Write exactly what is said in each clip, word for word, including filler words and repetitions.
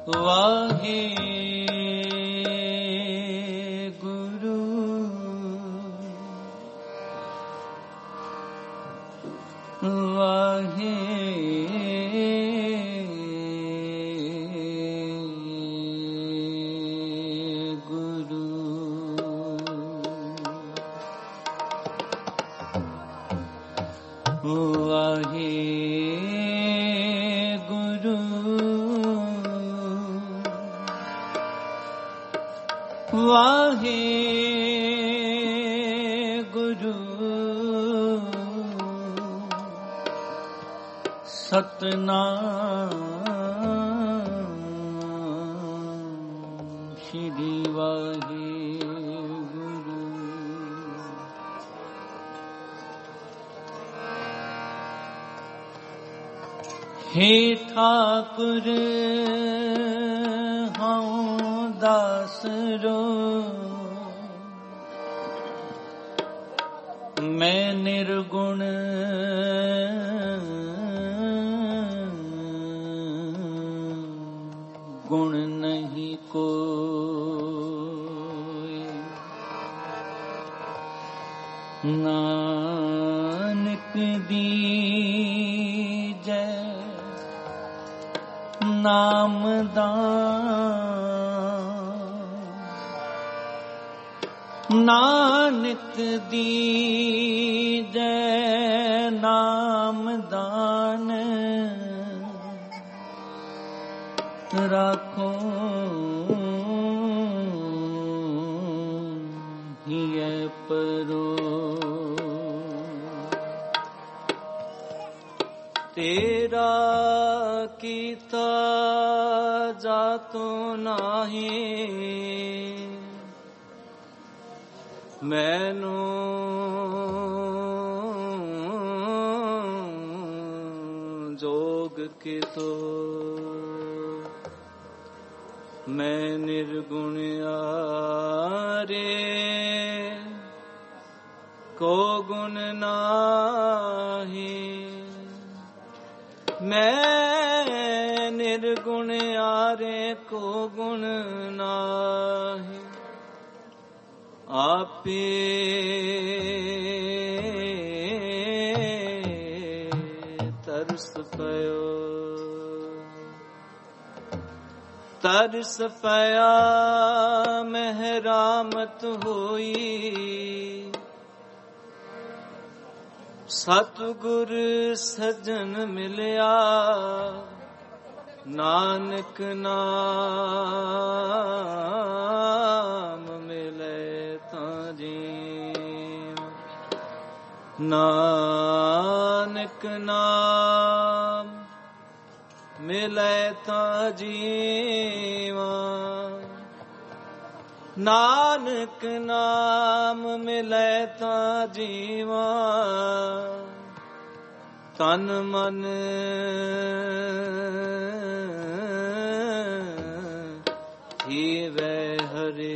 वाहे वाहे गुरु सतनाम श्री वाहे गुरु। हे ठाकुर दासरो मैं निर्गुण गुण नहीं कोई, नानक दीजै नाम दान, नानक दीजै नाम दान, राखो हिय परो। तेरा कीता जातो नाही, मैनू जोग के तो मैं निर्गुण आरे को गुण नाही, मैं निर्गुण आरे को गुण नाही, आपे तरस पयो, तरस पया मेहरामत होई, सतगुर सजन मिलया नानक नाम मिले नानक नाम मिले ता जीवा, नानक नाम मिले ता जीवा, तन मन जीवे हरे।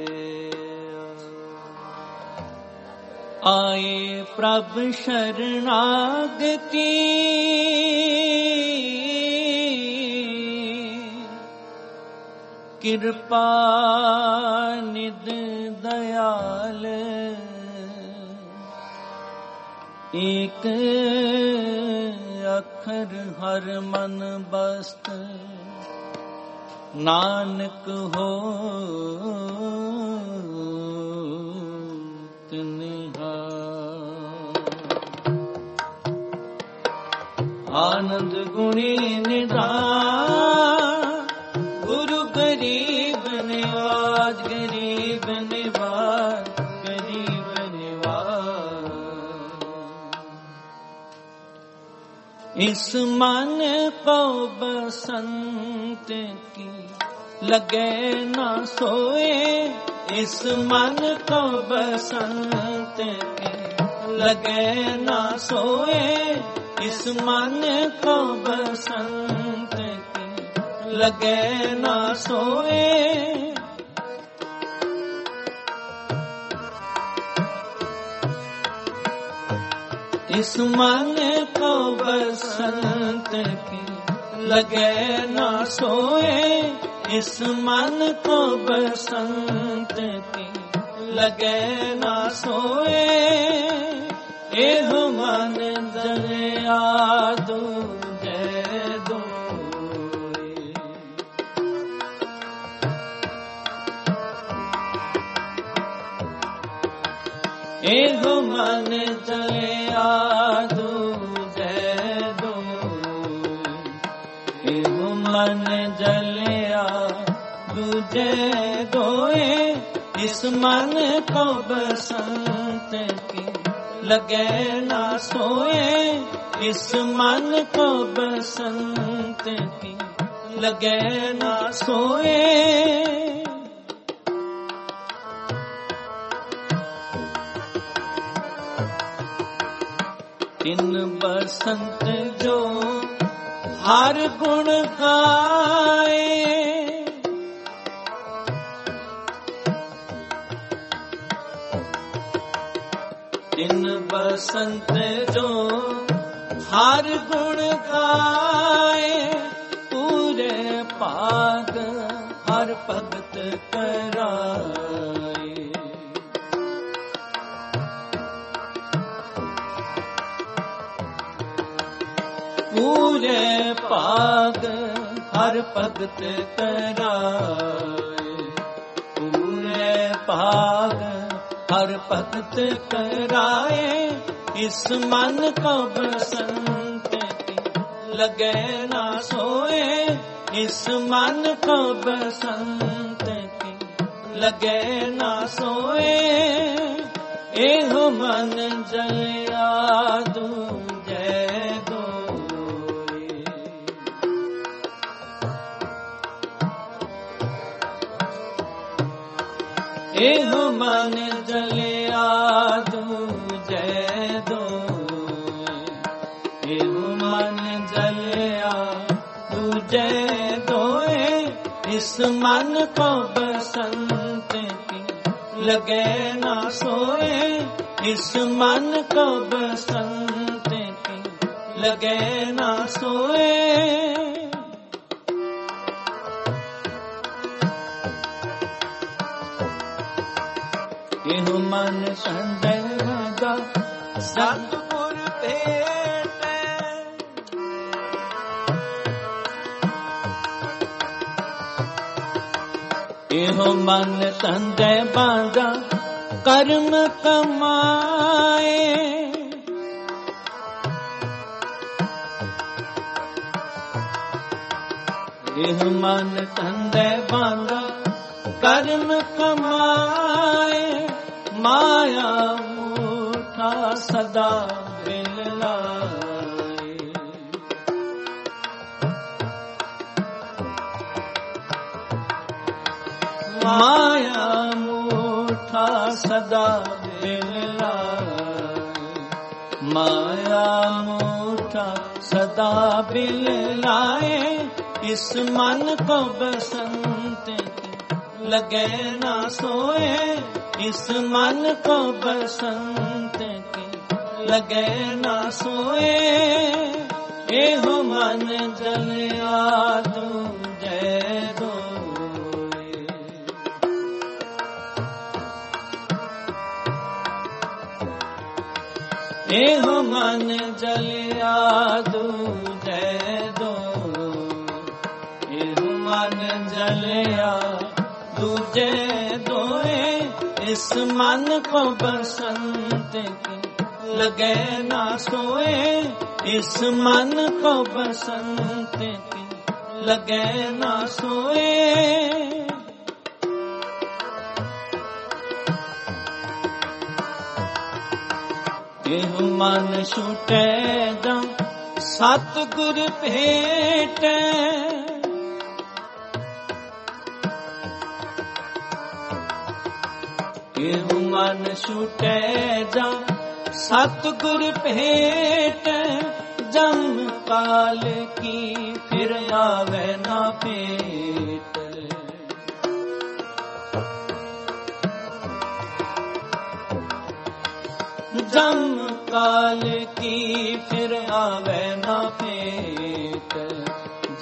आए प्रभ शरणागति कृपा निध दयाल, एक अखर हर मन बस्त, नानक हो आनंद गुणी निधान, गुरु गरीब निवाज, गरीब निवाज, गरीब निवाज। इस मन को बसंत की लगे ना सोए, इस मन को बसंत की लगे ना सोए, इस मन को बसंत की लगे ना सोए। इस मन को बसंत की लगे ना सोए, इस मन को बसंत की लगे ना सोए। एहो मन जलिया दूजे दोए, एहो मन जलिया दूजे दोए, एहो मन जलिया दूजे दोए। इस मन को बसंत की लगे ना सोए, इस मन को बसंत की लगे ना सोए। इन बसंत जो हर गुण गाए, इन बसंत जो हर गुण गाए, पूरे पाग हर भगत कराए। पूरे पाग हर भगत कराए, पूरे पाग हर भगत कराए। इस मन को बसंत की लगे ना सोए, इस मन को बसंत की लगे ना सोए। एहो मन जलिया दूजे दोए, एहो मन जलिया दूजे दोए, एहो मन जलिया दूजे दोए। इस मन को बसंत की लगे ना सोए, इस मन को बसंत की लगे ना सोए। एहो मन संदेगा सतगुर भेटे, एहो मन संदे बांधा कर्म कमाए। एहो मन संदे बांधा कर्म कमाए। माया मूठा सदा बिललाए, माया मूठा सदा बिललाए, माया मूठा सदा बिललाए। इस मन को बसंत की लगे ना सोए, इस मन को बसंत की लगे ना सोए। एहो मन जलिया दूजे दोए, एहो मन जलिया दूजे दोए, एहो मन जलिया दूजे दोए। इस मन को बसंत की लगे ना सोए, इस मन को बसंत की लगे ना सोए। एहो मन छूटे जा सतगुर भेटे, एहो मन छूटे जा सतगुर भेट। जन्म काल की फिर आवे ना पेट, जन्म काल की फिर आवे ना पेट,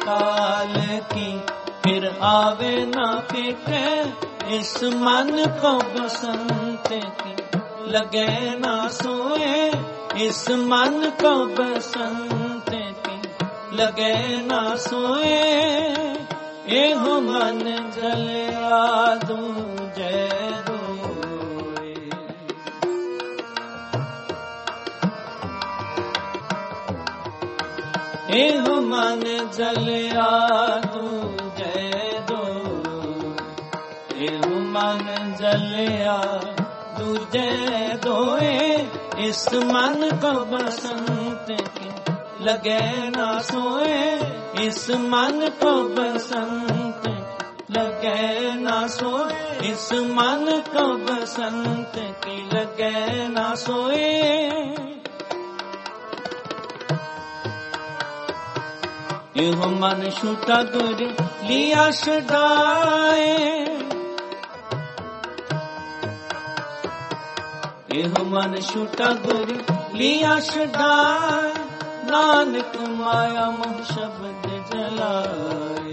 काल की, फिर आवे ना फिटे इस मन को बसंत की, लगे ना सोए इस मन को बसंत की, लगे ना सोए एहो मन जलिया दूजे रोए। एहो मन जलिया दूजे दो, एहो मन जलिया दूजे दोए, इस मन को बसंत की, लगे ना सोए इस मन को बसंत, लगे ना सोए इस मन को बसंत की, लगे ना सोए। एहो मन छूटा गुर लिया छुड़ाए, एहो मन छूटा गुर लिया छुड़ाए, नानक माया मोह शब्द जलाए।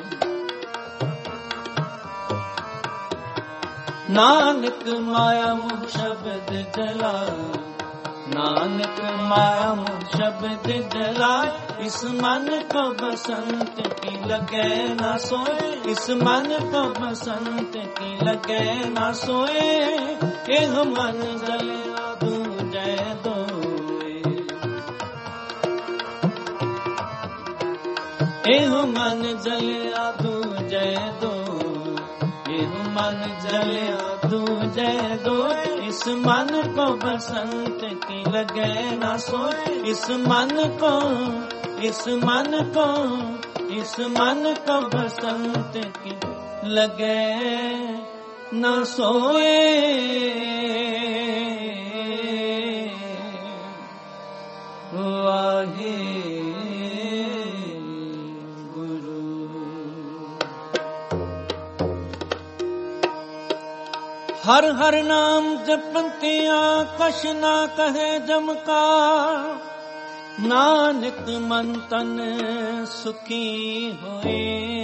नानक माया मोह शब्द जलाए, नानक माया मोह शब्द जलाए, इस मन को बसंत की, लगे ना सोए इस मन को बसंत की, लगे ना सोए एह मन जलिया दूजे दोए। एहो मन जलिया दूजे दो, एहो मन जलिया दूजे दो, इस मन को बसंत की, लगे ना सोए इस मन को, इस मन को, इस मन को बसंत की, लगे ना सोए। वाहे हर हर नाम जपतिया कछ ना कहे जम का, नानक मन तन सुखी होए,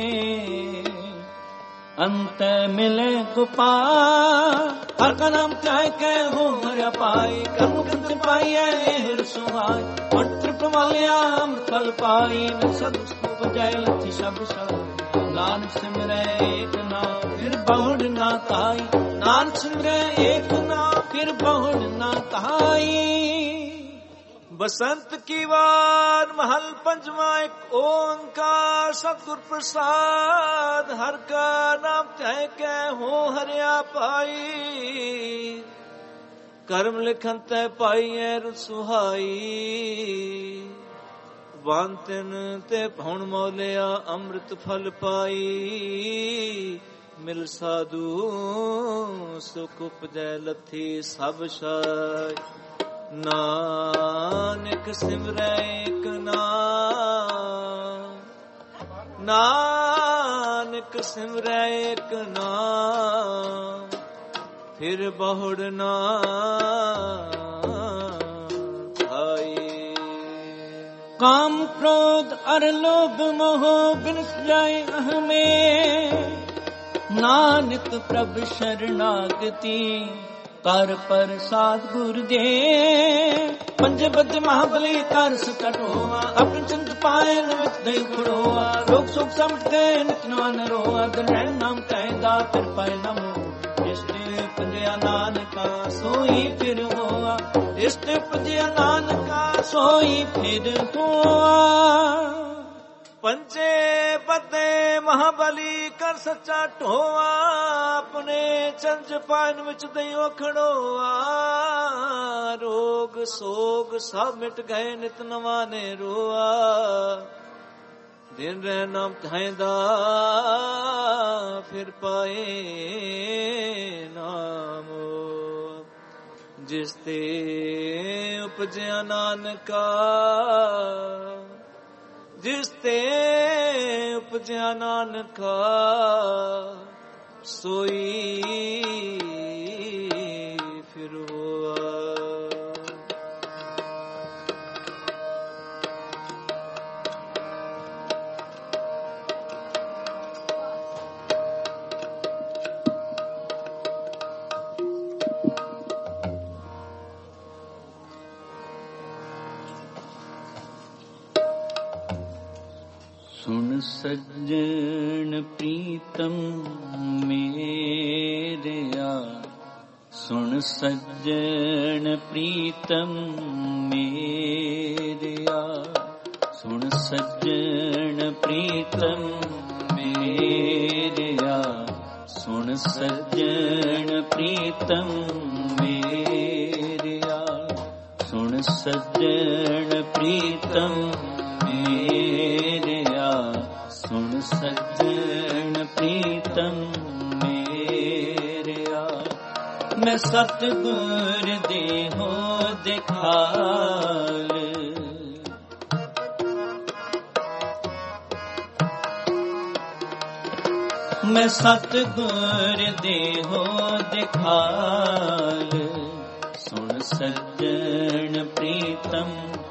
अंत मिले गोपाल। हर का नाम चाहे के हो हर पाई, कर्म कंत पाई है सुहाय, मंत्र प्रमाल्या अमृत फल पाई, सद उपजय लथि सब सब। नानक सिमरै एक नाम फिर बहुड़ ना ताई, नानक सिमरै एक नाम फिर बहुड़ ना ताई। बसंत की वार महल पंचवा, एक ओंकार सतगुर प्रसाद, हर का नाम तय के हो हरिया पाई, कर्म लिखन तय पाई है सुहाई। वांतन ते भौण मौलिया अमृत फल पाई, मिल साधु सुख उपजै लथी सब शाय। नानक सिमरै एक नाम, नानक सिमरै एक नाम फिर बहुड़ ना आई। काम क्रोध अर लोभ मोह बिन जाए अहमें, नानक प्रभु शरणागति कर प्रसाद गुर दे। पंज बद महाबली कर सकट होआ, अपने चंद पाए नित दई खड़ोआ। रोग सुख समट गए नित नान रोआ, दिन रैन नाम कहदा फिर पाए नमो। इष्टे पंजया नानका सोई फिर होआ, इष्टे पंजया नानका सोई फिर होआ। पंजे बदे महाबली कर सच्चा ढोआ, अपने चंज पान विच दइयो खड़ोआ। रोग सोग सब मिट गए नित नवा ने रोआ, दिन रह नाम थाएंदा फिर पाए नाम। जिस ते उपजया नानका, जिस ते उपजया नानका सोई फिर हुआ। सुन सज्जन प्रीतम मेरेया, सुन सज्जन प्रीतम मेरेया, सुन सज्जन प्रीतम मेरेया, सुन सज्जन प्रीतम मेरेया, सुन सज्जन प्रीतम मेरेया, सुन सज्जन प्रीतम मेरेया। मैं सतगुर देहो दिखाल, मैं सतगुर देहो दिखाल, सुन सज्जन प्रीतम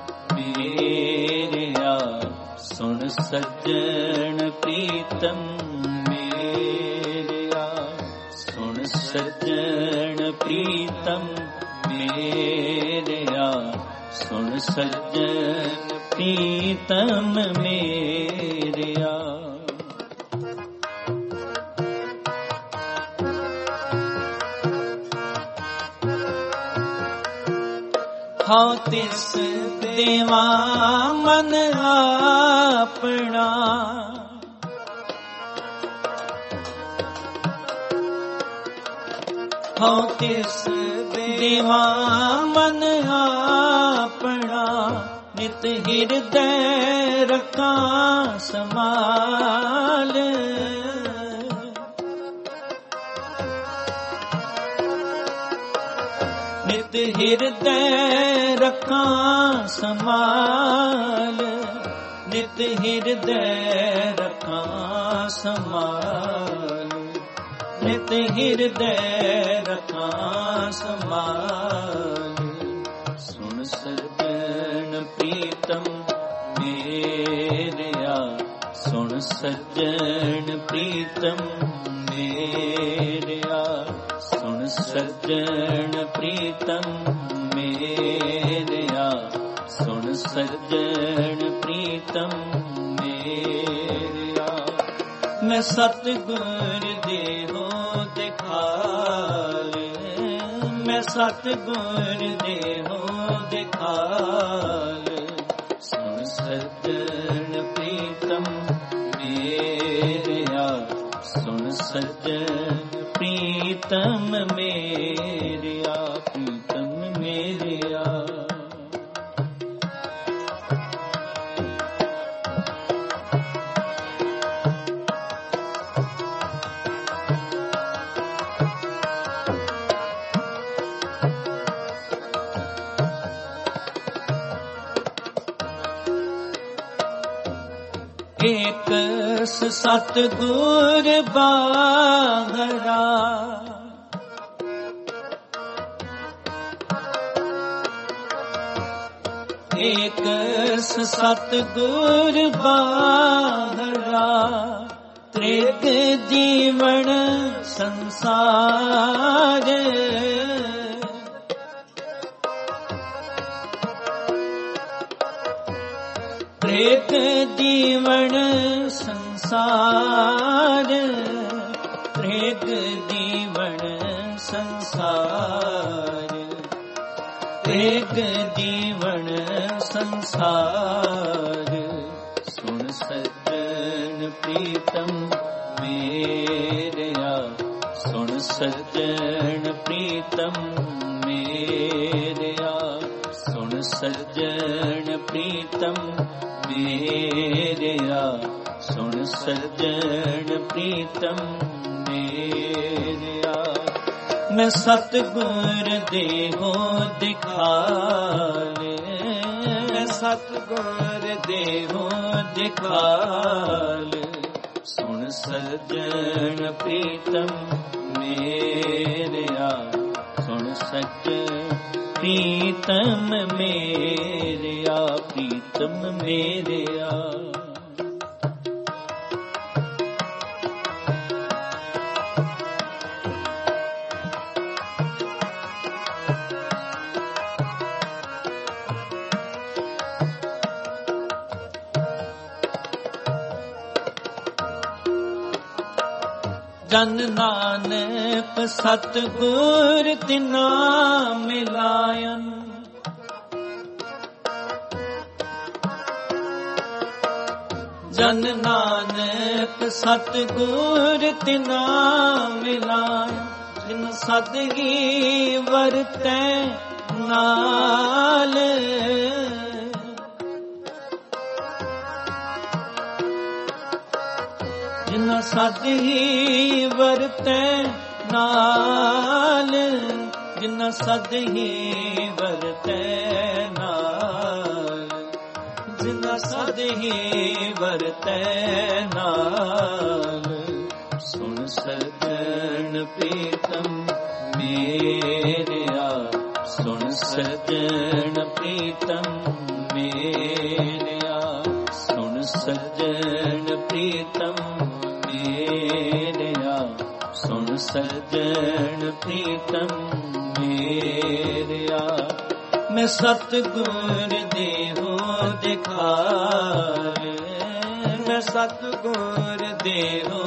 मेरेया, सुन सज्जन प्रीतम मेरेया, सुन सज्जन प्रीतम मेरेया, सुन सज्जन प्रीतम मेरेया। हाँ तिस देवा मन अपना, हाँ तिस देवा मन अपना, नित हृदय रखा समाल, नित हृदय रखा समाल, नित हृदय रखा समाल, नित हृदय रखा समाल। सुन सज्जन प्रीतम मेरेया, सुन सज्जन प्रीतम मेरेया, सुन सज्जन प्रीतम मेरेया, सुन सज्जन प्रीतम मेरेया। मैं सतगुर देहो दिखाल, मैं सतगुर देहो दिखाल, सुन सज्जन प्रीतम मेरेया, सुन सज्जन प्रीतम मेरेया, प्रीतम मेरेया। एक सतगुर बाहरा, एक सतगुर बाहरा, त्रिग जीवन संसार, त्रिग जीवन संसार, त्रिग जीवन संसार, त्रिग जीवन संसार। सुन सज्जन प्रीतम मेरेया, सुन सज्जन प्रीतम मेरेया, सुन सज्जन प्रीतम मेरेया, सुन सज्जन प्रीतम मेरेया। मैं सतगुर देहो दिखाल, मैं सतगुर देहो दिखाल, सुन सज्जन प्रीतम मेरेया, सुन सज्जन प्रीतम मेरेया, प्रीतम मेरेया। ਜਨ ਨਾਨਕ ਸਤਿਗੁਰ ਤਿਨਾ ਮਿਲਾਇਨ। ਜਨ ਨਾਨਕ ਸਤਿਗੁਰ ਤਿਨਾ ਮਿਲਾਇਨ। ਜਿਨ ਸਦ ਹੀ ਵਰਤੈ ਨਾਲ। ਜਿਨ ਸਦ ਹੀ ਵਰਤੈ ਨਾਲ। ਜਿਨ ਸਦ ਹੀ ਵਰਤੈ ਨਾਲ। ਜਿਨ ਸਦ ਹੀ ਵਰਤੈ ਨਾਲ। ਸੁਣ ਸਜਣ ਪ੍ਰੀਤਮ ਮੇਰਿਆ। ਸੁਣ ਸਜਣ ਪ੍ਰੀਤਮ ਮੇਰਿਆ। ਸੁਣ ਸਜਣ ਪ੍ਰੀਤਮ ਮੇਰਿਆ। ਸੁਣ ਸਜਣ ਪ੍ਰੀਤਮ ਮੇਰਿਆ। ਮੈਂ ਸਤਿਗੁਰ ਦੇਹੋ ਦਿਖਾਵੇ। ਮੈਂ ਸਤਿਗੁਰ ਦੇਹੋ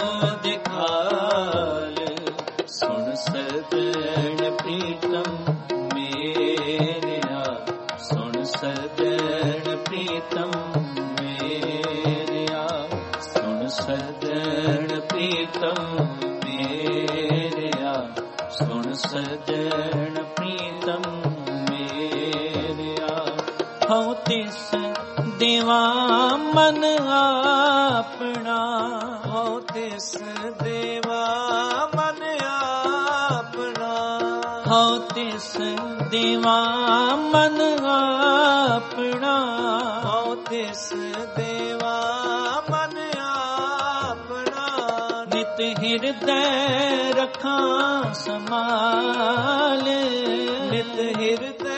ਦਿਖਾਵੇ। ਸੁਣ ਸਜਣ ਪ੍ਰੀਤਮ ਮੇਰਿਆ। ਸੁਣ ਸਜਣ ਪ੍ਰੀਤਮ ਮੇਰਿਆ। ਸੁਣ ਸਜਣ ਪ੍ਰੀਤਮ ਮੇਰਿਆ। ਸੁਣ ਸਜਣ ਪ੍ਰੀਤਮ ਮੇਰਿਆ। ਹਉ ਤਿਸ ਦੇਵਾ ਮਨ ਆਪਣਾ। ਹਉ ਤਿਸ ਦੇਵਾ ਮਨ ਆਪਣਾ। ਹਉ ਤਿਸ ਦੇਵਾ ਮਨ ਆਪਣਾ। ਹਉ ਤਿਸ ਦੇਵਾ ਮਨ ਆਪਣਾ। ਨਿਤ ਹਿਰਦੈ ਰੱਖਾਂ ਸਮਾਲ। ਨਿਤ ਹਿਰਦੈ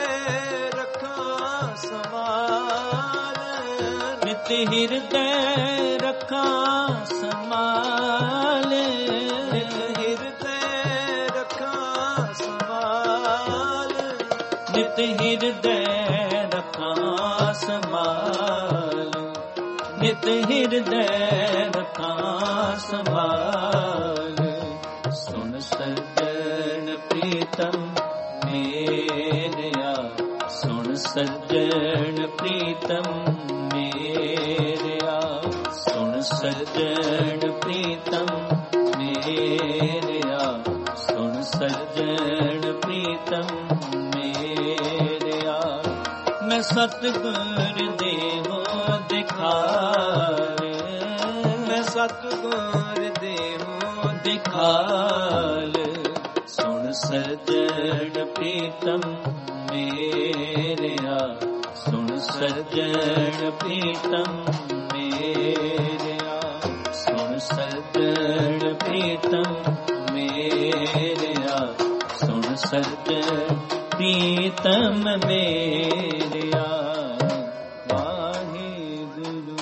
ਰੱਖਾਂ ਸਮਾਲ। ਨਿਤ ਹਿਰਦੈ ਰੱਖਾਂ ਸਮਾਲ। ਨਿਤ ਹਿਰਦੈ ਰੱਖਾਂ ਸਮਾਲ। ਨਿਤ ਹਿਰਦੈ ਰੱਖਾਂ ਸਮਾਲ। ਨਿਤ ਹਿਰਦੈ ਰੱਖਾਂ ਸਮਾਲ। ਸੁਣ ਸਜਣ ਪ੍ਰੀਤਮ ਮੇਰਿਆ। ਸੁਣ ਸਜਣ ਪ੍ਰੀਤਮ ਮੇਰਿਆ। ਸੁਣ ਸਜਣ ਪ੍ਰੀਤਮ ਮੇਰਿਆ। ਸੁਣ ਸਜਣ ਪ੍ਰੀਤਮ ਮੇਰਿਆ। ਮੈਂ ਸਤਿਗੁਰ ਦੇਹੋ ਦਿਖਾਵੇ। ਮੈਂ ਸਤਿਗੁਰ ਦੇਹੋ ਦਿਖਾਵੇ। ਸੁਣ ਸਜਣ ਪ੍ਰੀਤਮ ਮੇਰਿਆ। ਸੁਣ ਸਜਣ ਪ੍ਰੀਤਮ ਮੇਰਿਆ। ਸੁਣ ਸਜਣ ਪ੍ਰੀਤਮ ਮੇਰਿਆ। ਸੁਣ ਸਜਣ ਪ੍ਰੀਤਮ ਮੇਰਿਆ। ਵਾਹਿਗੁਰੂ।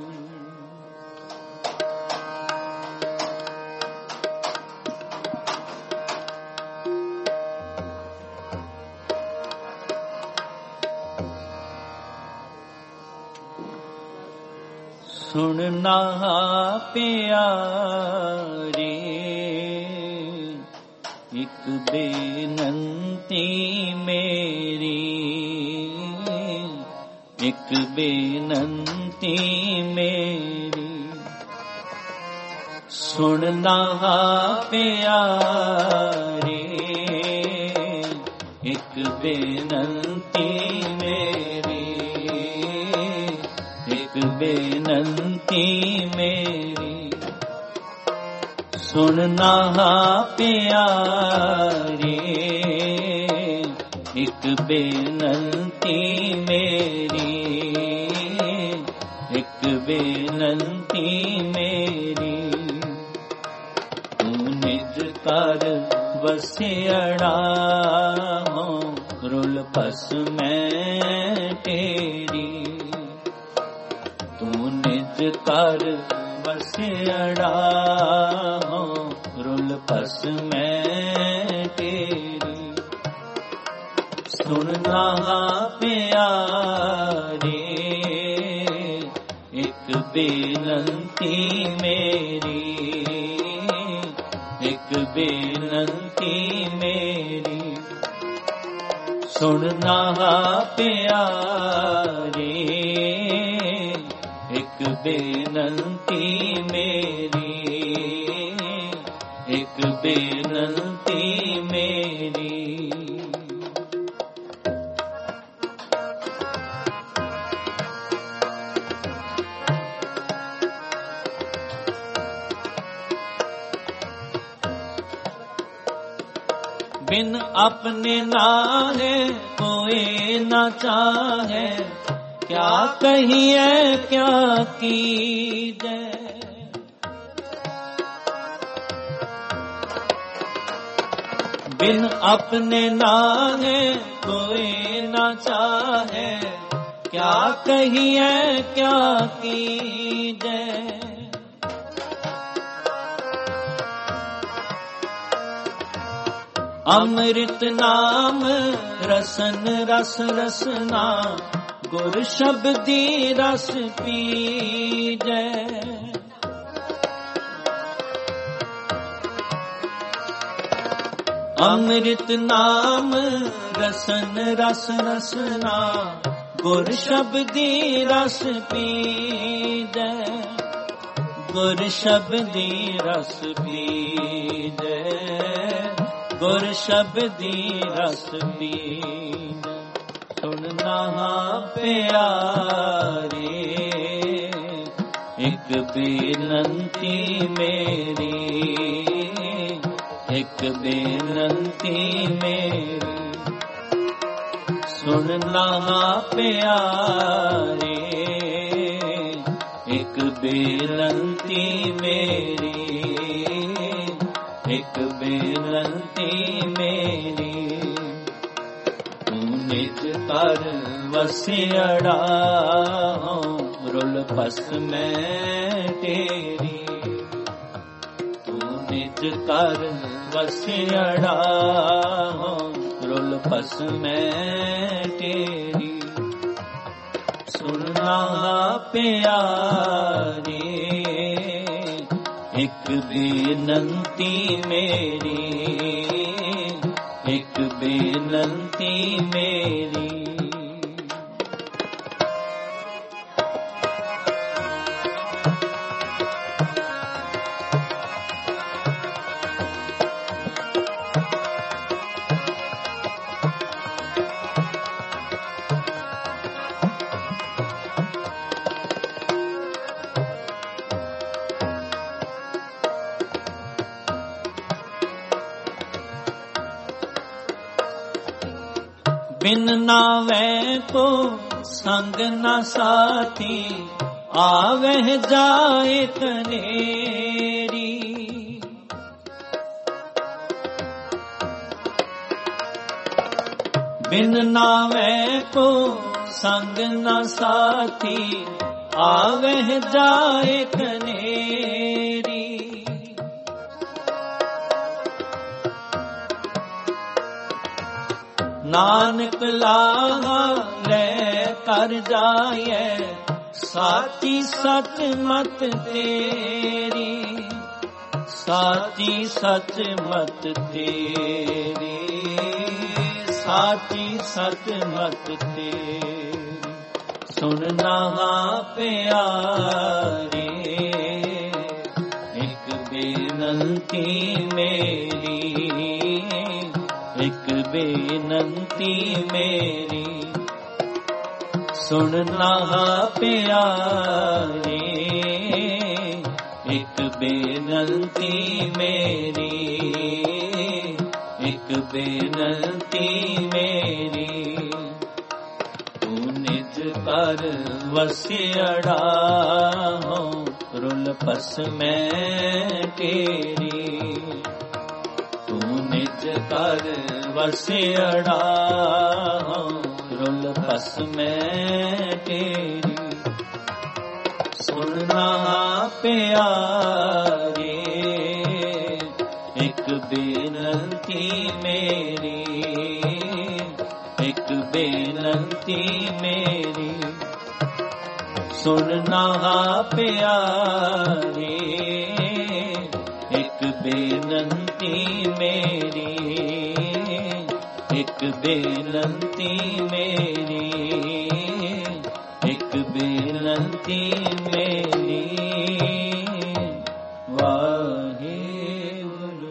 ਸੁਣਨਾ ਪਿਆਰੇ ਇੱਕ ਬੇਨੰਤੀ ਮੇਰੀ। ਇੱਕ ਬੇਨੰਤੀ ਮੇਰੀ। ਸੁਣਨਾ ਪਿਆਰੇ ਇੱਕ ਬੇਨੰਤੀ ਮੇਰੀ। ਇੱਕ ਬੇਨੰਤੀ ਮੇਰੀ। ਸੁਣਨਾ ਪਿਆਰੇ ਇੱਕ ਬੇਨੰਤੀ ਮੇਰੀ। ਇੱਕ ਬੇਨੰਤੀ ਮੇਰੀ। ਤੂੰ ਨਿਜ ਕਰ ਵਸਿਅੜਾ ਹੋ ਰੁਲ ਪਸ ਮੈਂ ਤੇਰੀ। ਤੂੰ ਨਿਜ ਕਰ ਵਸਿਅੜਾ ਹੋ ਰੁਲ ਪਸ ਮੈਂ ਤੇਰੀ। ਸੁਣਨਾ ਪਿਆਰੇ ਇੱਕ ਬੇਨੰਤੀ ਮੇਰੀ। बेनंती मेरी सुनना प्यारे, एक बेनंती मेरी, एक बेनंती मेरी। बिन अपने नाहे कोई न चाहे, क्या कहिए क्या कीजे। बिन अपने नाहे कोई न चाहे, क्या कहिए क्या कीजे। अमृत नाम रसन रस रसना, गुर शब्दी रस पीजे। अमृत नाम रसन रस रसना, गुर शब्दी रस पीजे। गुर शब्दी रस पीजे, गुर शब्दी रस पीजे। सुनना प्यारे, एक बेनंती मेरी, एक बेनंती मेरी। सुनना प्यारे, एक बेनंती मेरी, एक बेनंती मेरी। तू निज कर वसियड़ा, रुल पस मैं तेरी। तू निज कर वसियड़ा, रुल पस मैं तेरी। सुनना प्यारे, एक बेनंती मेरी, एक बेनंती मेरी। बिन नावे को संग न साथी, आवह जाए कनेरी। बिन नावे को संग न साथी, आवह जाए कनेरी। नानक लागा ले कर जाए, साची सच मत तेरी। साची सच मत तेरी, साची सच मत तेरी। सुनना प्यारे, एक बेनंती मेरी, एक बेनंती मेरी। सुनना प्यारे, एक बेनंती मेरी, एक बेनंती मेरी। तू निज कर वसियड़ा, रुल पस मैं तेरी। तू निज कर वसियड़ा, रुल पस मैं तेरी। सुनना प्यारे, एक बेनंती मेरी, एक बेनंती मेरी। सुनना प्यारे, एक बेनंती बेनंती मेरी, एक बेनंती मेरी, एक बेनंती मेरी, वाहे गुरु।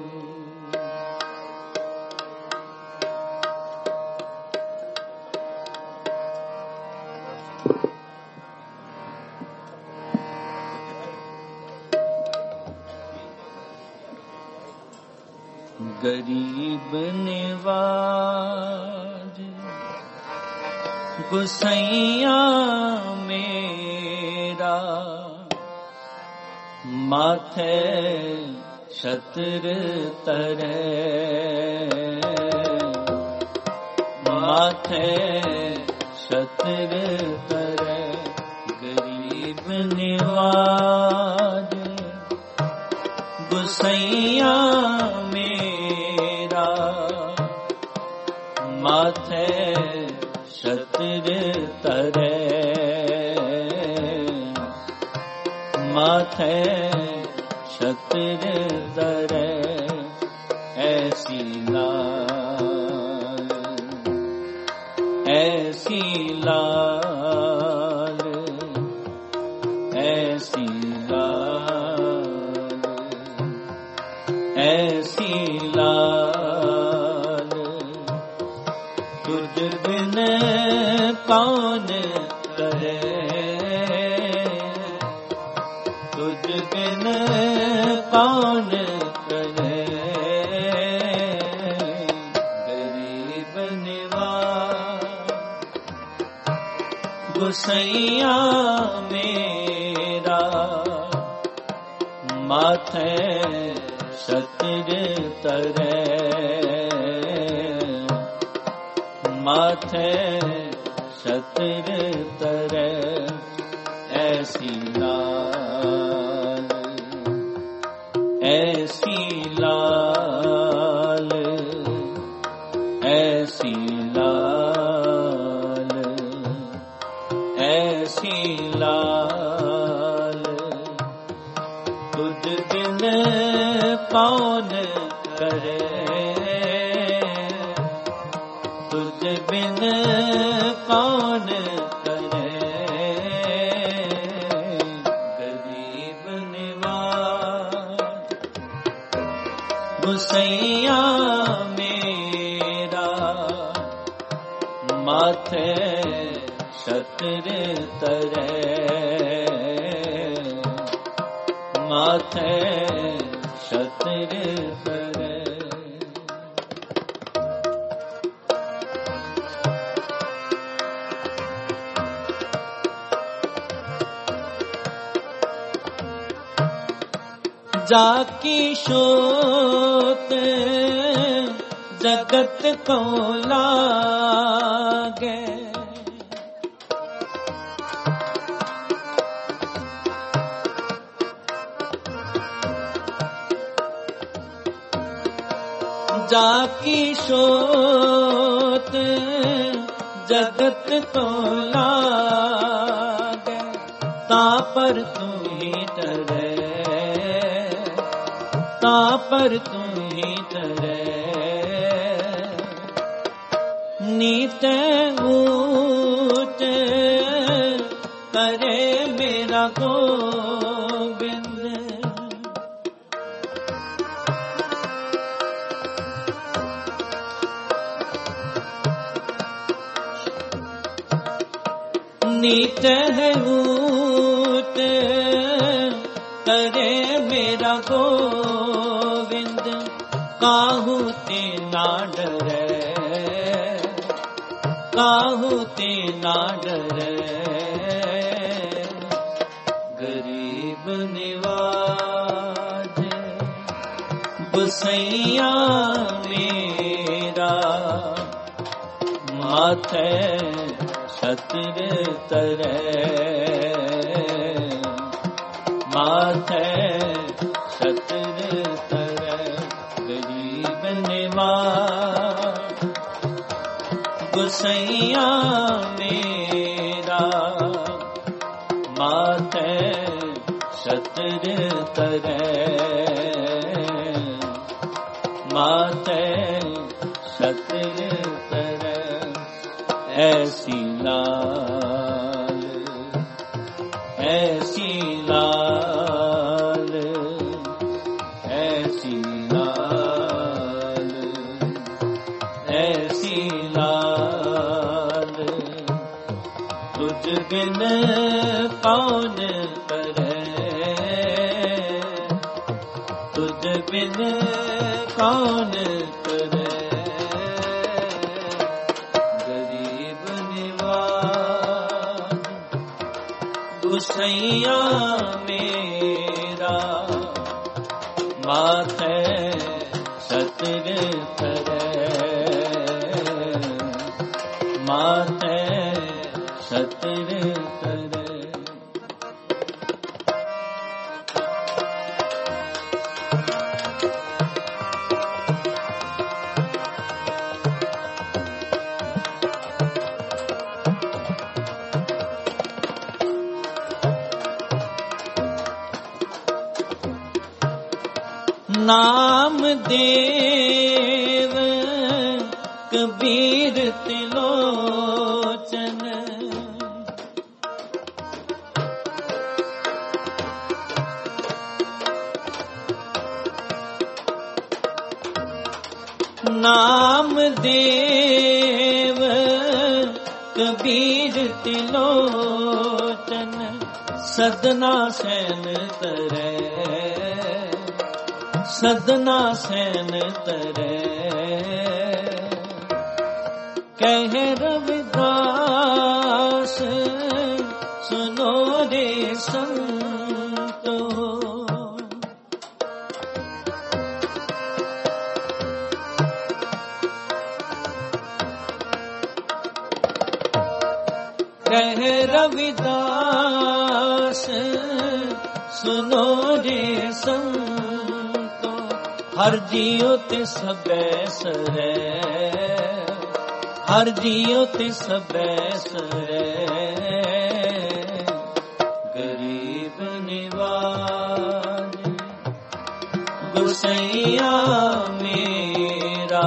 गरीब निवाज गुसैया मेरा, माथे छत्र तरे, माथे छत्र तरे। गरीब निवाज गुसैया मेरा, माथे छत्र तरे, माथे छत्र तरे। ऐसी लाल, ऐसी लाल, ऐसी लाल, ऐसी लाल, तुझ बिन कौन करे, तुझ बिन कौन करे। गरीब निवाज गुसैया मेरा, माथे छत्र तरे, माथे छत्र तरे। ऐसी लाल, ऐसी लाल, ऐसी लाल, ऐसी लाल, तुझ बिन कौन करे, तुझ बिन कौन करे। गरीब निवाज गुसैया मेरा, माथे छत्र तरे, माथे छत्र तरे। जाकी शोत जगत को लागे, जाकी शोत जगत को लागे, ता पर तू ही तरे, ता पर तू ही तरे। नीत ऊट करे मेरा गोविंद, नीत है ऊट करे मेरा गोविंद। काहू ते ना डरे, काहू ते ना डरे। गरीब निवाज गुसैया मेरा, माथे छत्र तरे, माथे छत्र तरे। गरीब निवाज गुसैया मेरा, माथे छत्र तरे, ऐसी लाल ऐसी लाल ऐसी लाल ऐसी लाल तुझ बिन कौन करे तुझ बिन कौन करे गरीब निवाज गुसैया मेरा माथे छत्र करे माथे छत्र करे नाम देव कबीर तिलोचन नाम देव कबीर तिलोचन सदना सैन तरे सदना सैन तरे कह रविदास सुनो रे संतो कह रविदास सुनो रे संतो हर जियो ते सबे सरे हर जियो ते सबे सरे गरीब निवाज गुसैया मेरा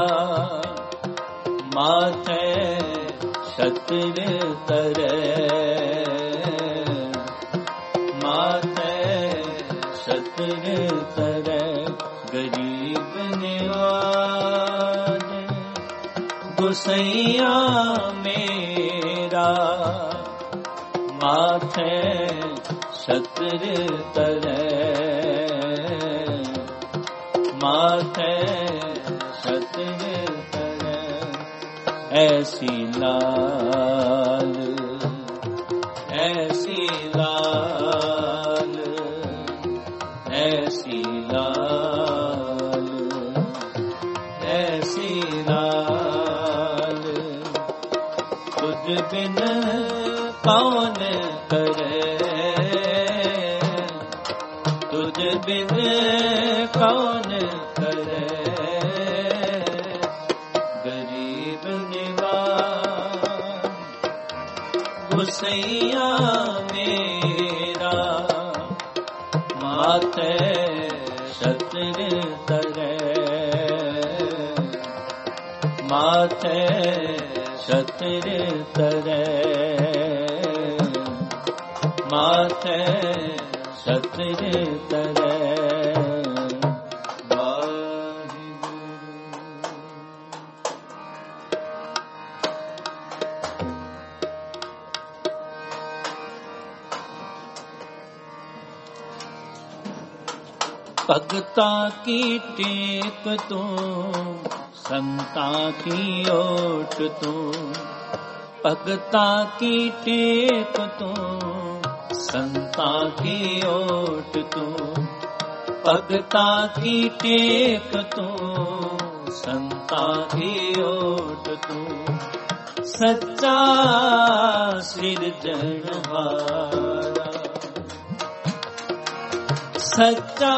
माथे छत्र तरे माथे छत्र तरे गरीब निवाज गुसैया मेरा माथे छत्र तरे माथे छत्र तरे ऐसी लाल ऐसी लाल ऐसी लाल ऐसी लाल तुझ बिन कौन करे तुझ बिन कौन करे गरीब निवाज गुसैया मेरा माथे छत्र तरे माथे छत्र तरे माथे छत्र तरे भगता की टेक तू संता की ओट तू भगता की टेक तू संता की ओट तू भगता की टेक तू संता की ओट तू सच्चा सिरजनहारा सच्चा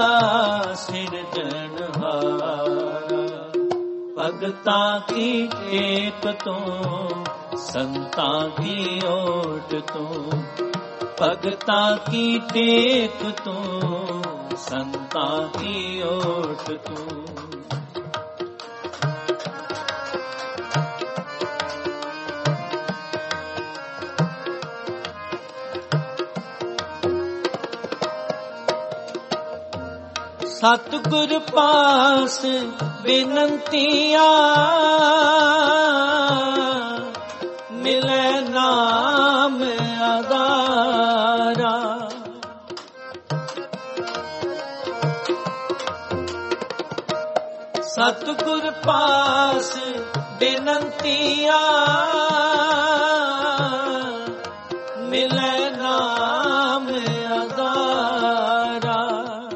सिरजनहारा भगता की टेक तो संता की ओट तो भगता की टेक तो संता की ओट तो ਸਤਿਗੁਰ ਪਾਸ ਬੇਨੰਤੀਆ ਮਿਲੇ ਨਾਮ ਆਧਾਰਾ। ਸਤਿਗੁਰ ਪਾਸ ਬੇਨੰਤੀਆ ਮਿਲੇ ਨਾਮ ਆਧਾਰਾ।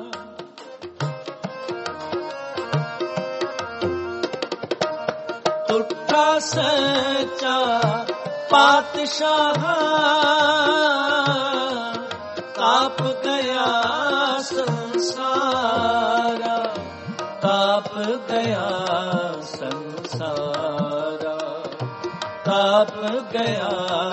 ਤੁਠਾ ਸੱਚਾ ਪਾਤਸ਼ਾਹ ਤਾਪ ਗਿਆ ਸੰਸਾਰਾ। ਤਾਪ ਗਿਆ ਸੰਸਾਰਾ। ਤਾਪ ਗਿਆ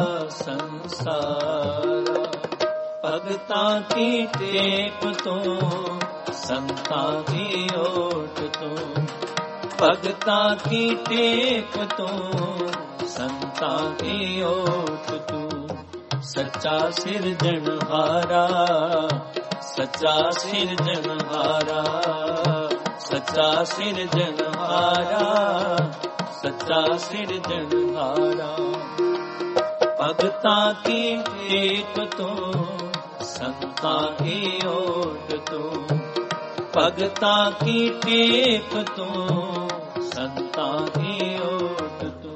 ਸੰਸਾਰਾ। ਭਗਤਾਂ ਕੀ ਟੇਕ ਤੋਂ ਸੰਤਾਂ ਦੀ ਓਟ ਤੋਂ। ਭਗਤਾਂ ਕੀ ਟੇਕ ਤੋਂ ਸੰਤਾਂ ਦੀ ਓਟ ਤੋਂ। ਸੱਚਾ ਸਿਰਜਣਹਾਰਾ ਸੱਚਾ ਸਿਰਜਣਹਾਰਾ। ਸੱਚਾ ਸਿਰਜਣਹਾਰਾ ਸੱਚਾ ਸਿਰਜਣਹਾਰਾ। ਭਗਤਾਂ ਕੀ ਟੇਕ ਤੋਂ ਸੰਤਾਂ ਦੀ ਓਟ ਤੋਂ। ਭਗਤਾਂ ਕੀ ਟੇਕ ਤੋਂ ਸੰਤਾਂ ਦੀ ਓਟ ਤੋਂ।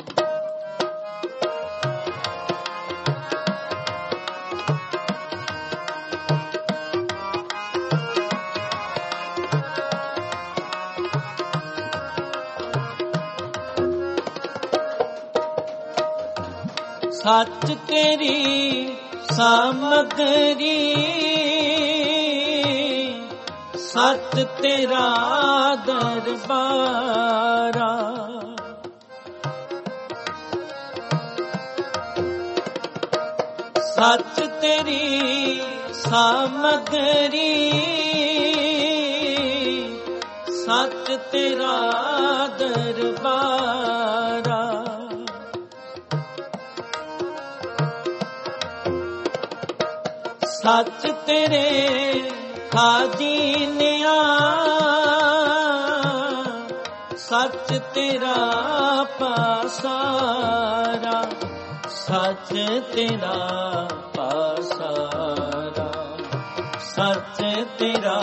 ਸੱਚ ਤੇਰੀ ਸਾਮਗਰੀ ਸੱਚ ਤੇਰਾ ਦਰਬਾਰਾ। ਸੱਚ ਤੇਰੀ ਸਾਮਗਰੀ ਸੱਚ ਤੇਰਾ ਦਰਬਾਰਾ। ਸੱਚ ਤੇਰੇ ਖਾਜੀਨਿਆ ਸੱਚ ਤੇਰਾ ਪਾਸਾਰਾ। ਸੱਚ ਤੇਰਾ ਪਾਸਾਰਾ। ਸੱਚ ਤੇਰਾ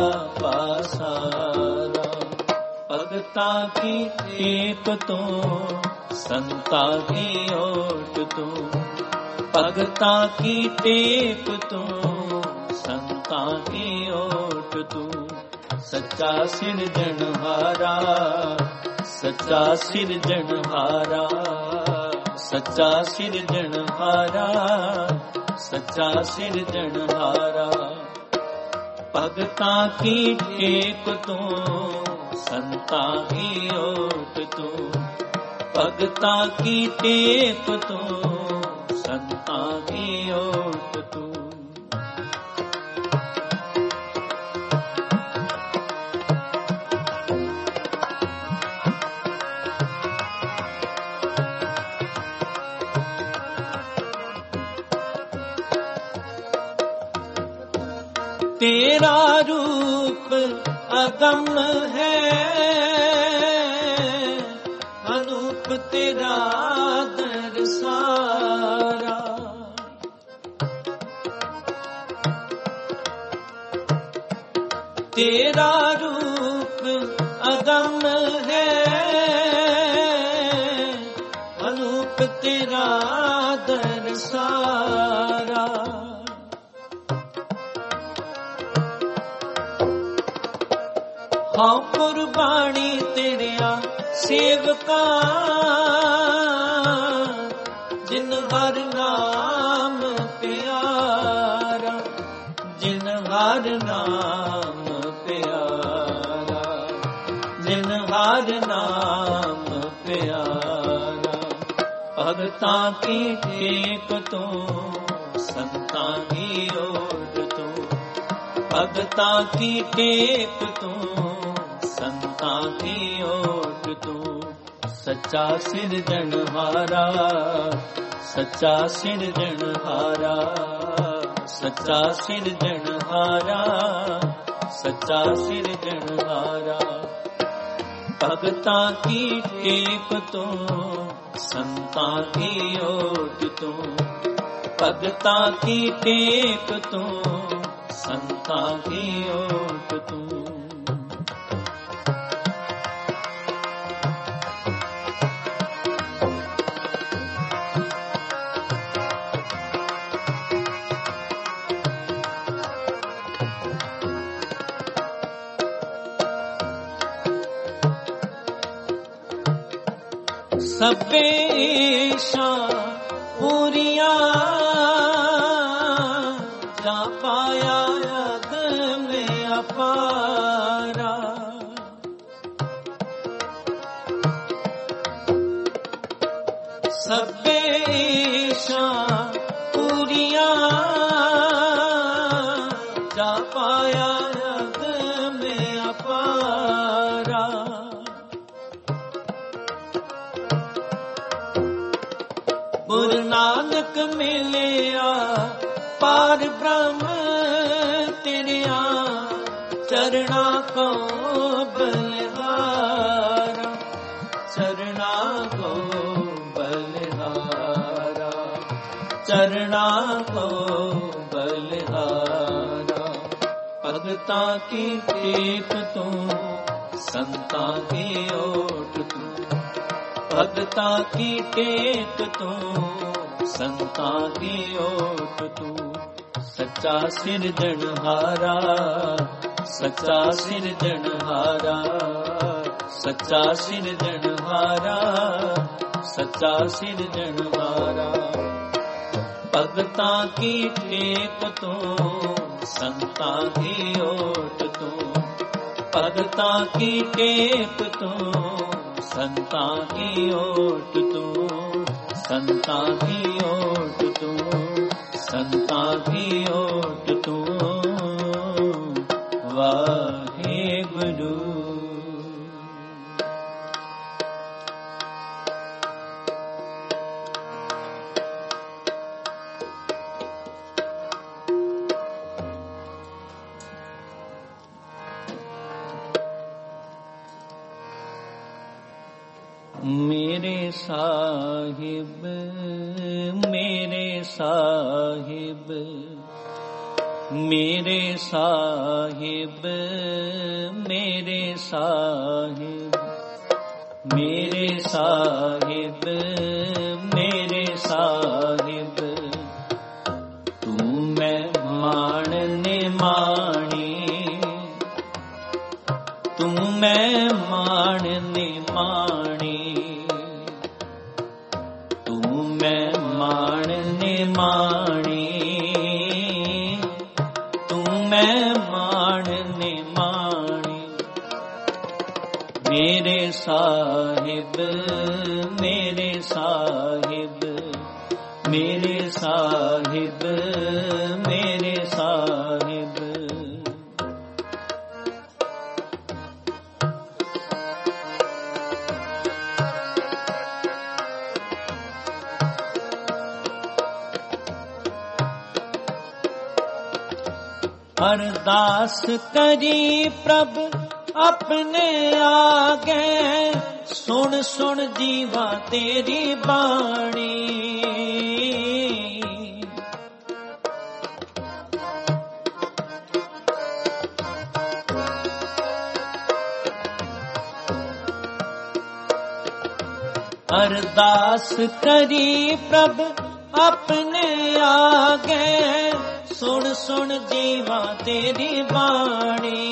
ਪਾਸਾਰਾ। ਭਗਤਾਂ ਕੀ ਟੇਕ ਤੋਂ ਸੰਤਾਂ ਦੀ ਓਟ ਤੋਂ। ਭਗਤਾਂ ਕੀ ਟੇਕ ਤੋਂ ਸੰਤਾਂ ਦੀ ਓਟ ਤੋਂ। ਸੱਚਾ ਸਿਰਜਣਹਾਰਾ ਸੱਚਾ ਸਿਰਜਣਹਾਰਾ। ਸੱਚਾ ਸਿਰਜਣਹਾਰਾ ਸੱਚਾ ਸਿਰਜਣਹਾਰਾ। ਭਗਤਾਂ ਕੀ ਟੇਕ ਤੋਂ ਸੰਤਾਂ ਦੀ ਓਟ ਤੋਂ। ਭਗਤਾਂ ਕੀ ਟੇਕ ਤੋਂ ਸੰਤਾਂ ਦੀ ਓਟ ਤੋਂ। ਤੇਰਾ ਰੂਪ ਅਗਮ ਹੈ ਅਨੂਪ ਤੇਰਾ ਦਰਸਾਰਾ। ਤੇਰਾ ਰੂਪ ਅਗਮ ਹੈ ਅਨੂਪ ਤੇਰਾ ਦਰਸਾਰਾ। ਹਾਂ ਕੁਰਬਾਨੀ ਤੇਰਿਆ ਸੇਵਕਾ ਜਿਨ ਹਰ ਨਾਮ ਪਿਆਰਾ। ਜਿਨ ਹਰ ਨਾਮ ਪਿਆਰਾ। ਜਿਨ ਹਰ ਨਾਮ ਪਿਆਰਾ। ਭਗਤਾਂ ਕੀ ਟੇਕ ਤੋਂ ਸੰਤਾਂ ਦੀ ਓਟ ਤੋਂ। ਭਗਤਾਂ ਕੀ ਟੇਕ ਤੋਂ ਸੰਤਾਂ ਦੀ ਓਟ ਤੋਂ। ਸੱਚਾ ਸਿਰਜਣਹਾਰਾ ਸੱਚਾ ਸਿਰਜਣਹਾਰਾ। ਸੱਚਾ ਸਿਰਜਣਹਾਰਾ सच्चा सिरजनहारा। भगतां की टेक तो संतां की ओट तो, भगतां की टेक तो संतां की ओट तो। सबे ईशा पूरिया जा पाया याद में अपारा। सबे ईशा पूरिया जा पाया याद में अपारा। गुरु नानक मिलिया पार ब्रह्म तेरिया चरणा को बलिहारा। चरणा को बलिहारा, चरणा को बलिहारा। भगतां की टेक तू संतां की ओट तू, भगतां की टेक तू संतां की ओट तू। सच्चा सिरजनहारा, सच्चा सिरजनहारा, सच्चा सिरजनहारा, सच्चा सिरजनहारा। भगतां की टेक तू संतां की ओट तू, भगतां की टेक तू संतां की ओट तू, संतां की ओट तू, संतां की ओट तू। वाहेगुरु। मेरे साहिब, मेरे साहिब, मेरे साहिब, मेरे साहिब, मेरे साहिब, मेरे साहिब। तू मैं मानने माणी, तू मैं मानने माणी, तू मैं मानने माणी, तू मैं मानने माणी। मेरे साहिब, मेरे साहिब, मेरे साहिब, मेरे साहिब। अरदास करी प्रभ अपने आगे, सुन सुन जीवा तेरी बाणी। अरदास करी प्रभ अपने आगे, सुन सुन जीवा तेरी बाणी।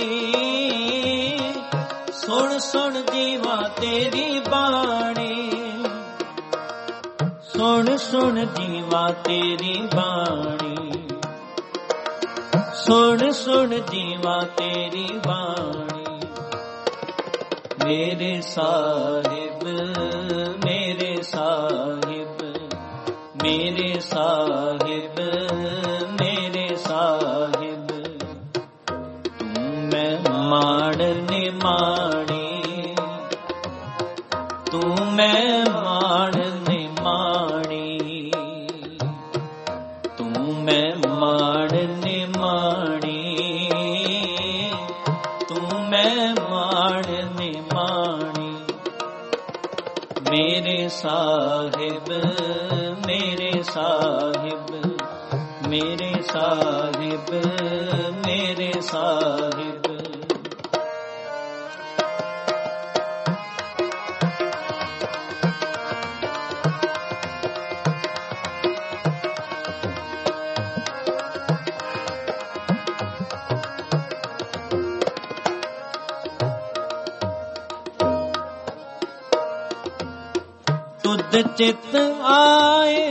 सुन सुन जीवा तेरी बाणी, सुन सुन जीवा तेरी बाणी, सुन सुन जीवा तेरी बाणी। मेरे साहिब, मेरे साहिब, मेरे साहिब, मेरे साहिब। तू मैं मानने माणी, तू मैं मानने माणी, तू मैं मानने माणी, साहिब मेरे साहिब मेरे साहिब मेरे साहिब। तुद चित आए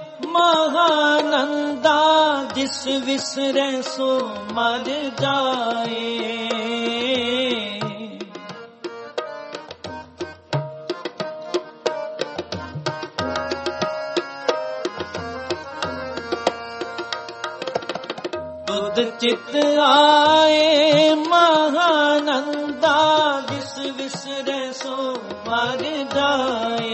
महानंदा जिस विसरे सो मर जाए। तुद चित आए महानंदा जिस विसरे सो मर जाए।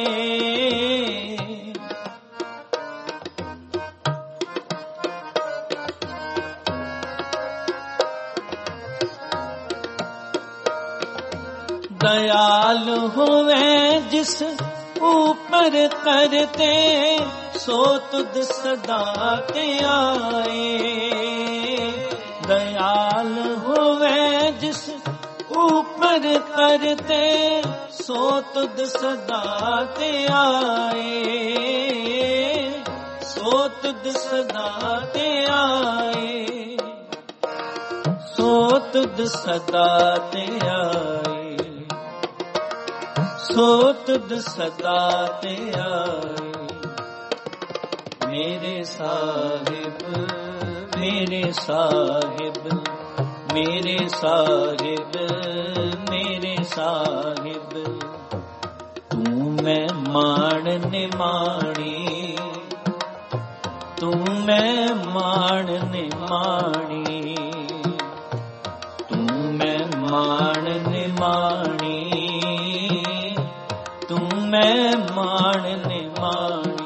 दयाल हुए जिस ऊपर करते सो तुद सदा ते आए। दयाल हुए जिस ऊपर करते सो तुद सदा ते आए। सो तुद सदा ते आए। सो तुद सदा ते आए। सो तुद सदा ते आए। मेरे साहिब मेरे साहिब मेरे साहिब मेरे साहिब। तू मैं मान निमाणी तू मैं मान निमाणी तू मैं मान निमाणी तू मैं मान निमाणी।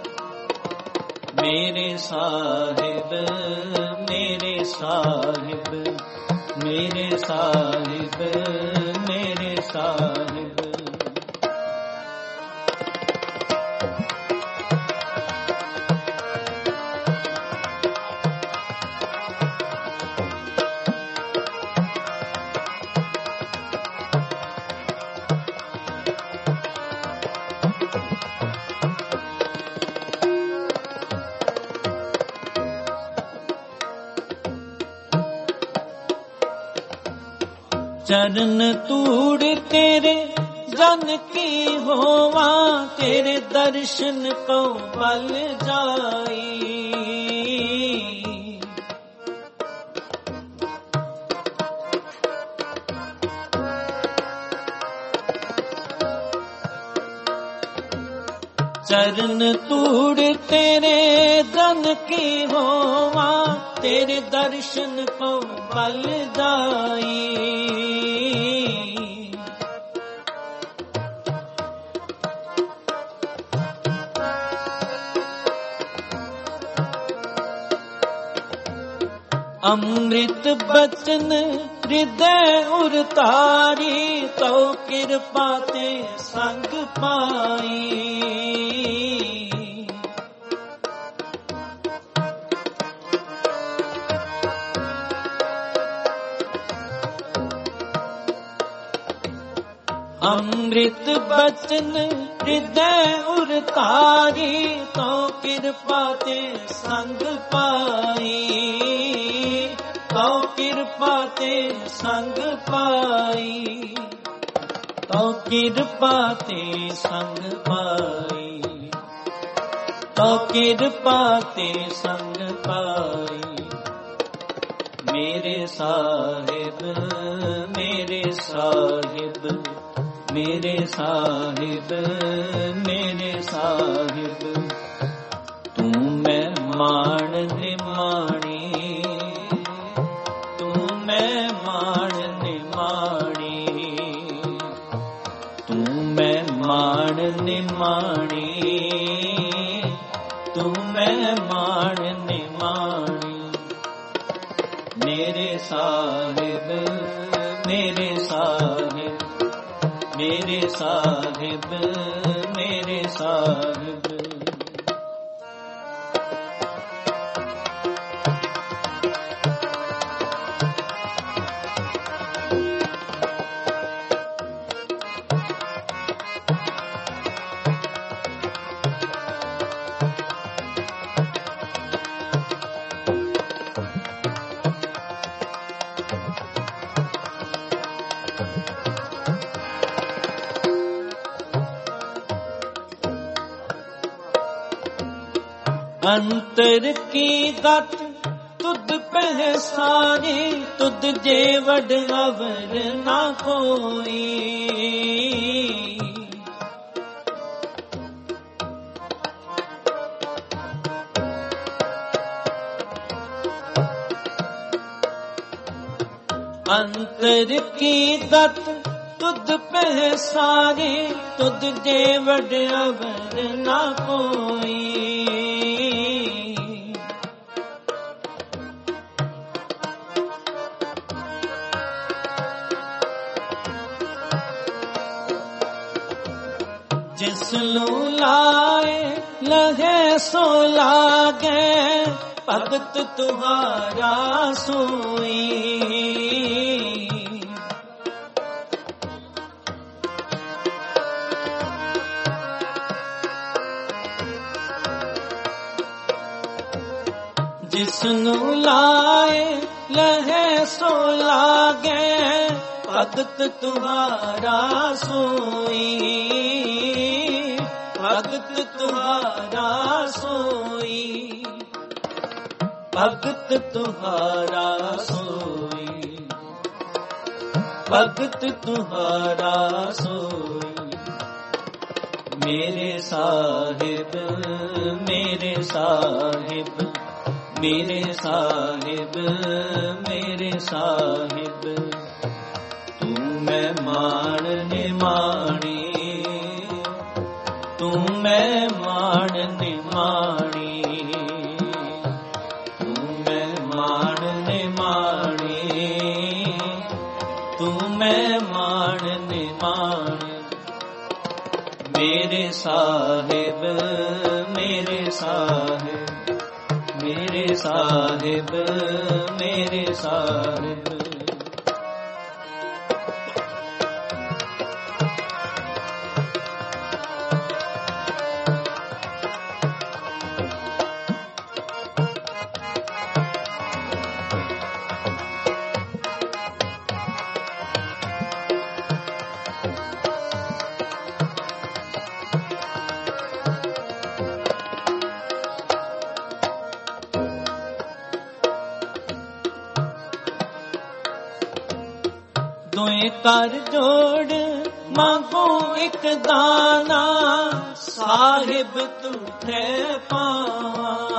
मेरे साहिब मेरे साहिब मेरे साहिब मेरे साहिब। चरण तूड़ तेरे जन की होवा तेरे दर्शन को बल जाई। चरण तूड़ तेरे जन की होवा तेरे दर्शन को बल जाई। अमृत बचन हृदय उरतारी तो कृपा ते संग पाई। अमृत बचन हृदय उरतारी तो कृपा ते संग पाई। तो कृपा ते संग पाई। तो कृपा ते संग पाई। तो कृपा ते संग पाई। मेरे साहिब मेरे साहिब मेरे साहिब मेरे साहिब। तू मैं मान निमाणी तू मैं मान निमाणी तू मैं मान निमाणी तू मैं मान निमाणी। मेरे साहिब मेरे साहिब मेरे साहिब मेरे साहिब। अंतर की गत तुद पहसारी, तुद जेवड अवर ना कोई। अंतर की गत तुद पहसारी, तुद जेवड अवर ना कोई। जिसनु लाए लगे सो लागे, भगत तुम्हारा सोई। जिसनु लाए लगे सो लागे, भगत तुम्हारा सोई। भगत तुम्हारा सोई, भगत तुम्हारा सोई, भगत तुम्हारा सोई। मेरे साहिब मेरे साहिब मेरे साहिब मेरे साहिब। तू मैं मान निमाणी, तू मैं मान निमाणी, तू मैं मान निमाणी, तू मैं मान निमाणी। मेरे साहिब मेरे साहिब मेरे साहिब मेरे साहिब। दुए कर जोड़ मांगो एक दाना, साहिब तुठे पावा।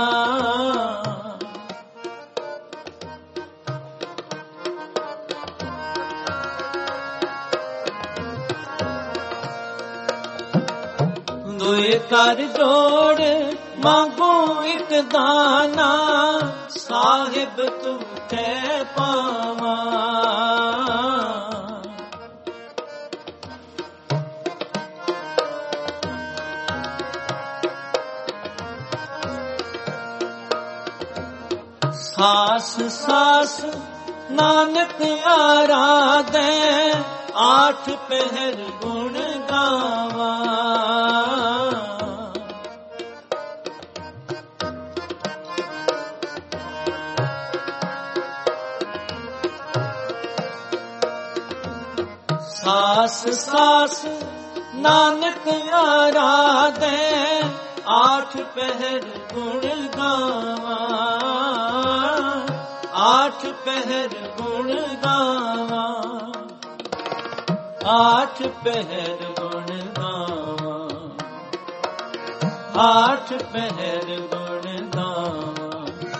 दुए कर जोड़ मांगो एक दाना, साहिब तुठे पावा। सास सास नानक आराधे, आठ पहर गुण गावा। सास सास नानक आराधे, आठ पहर गुण गावा। आठ पहर गुण गावा, आठ पहर गुण गावा, आठ पहर गुण गावा।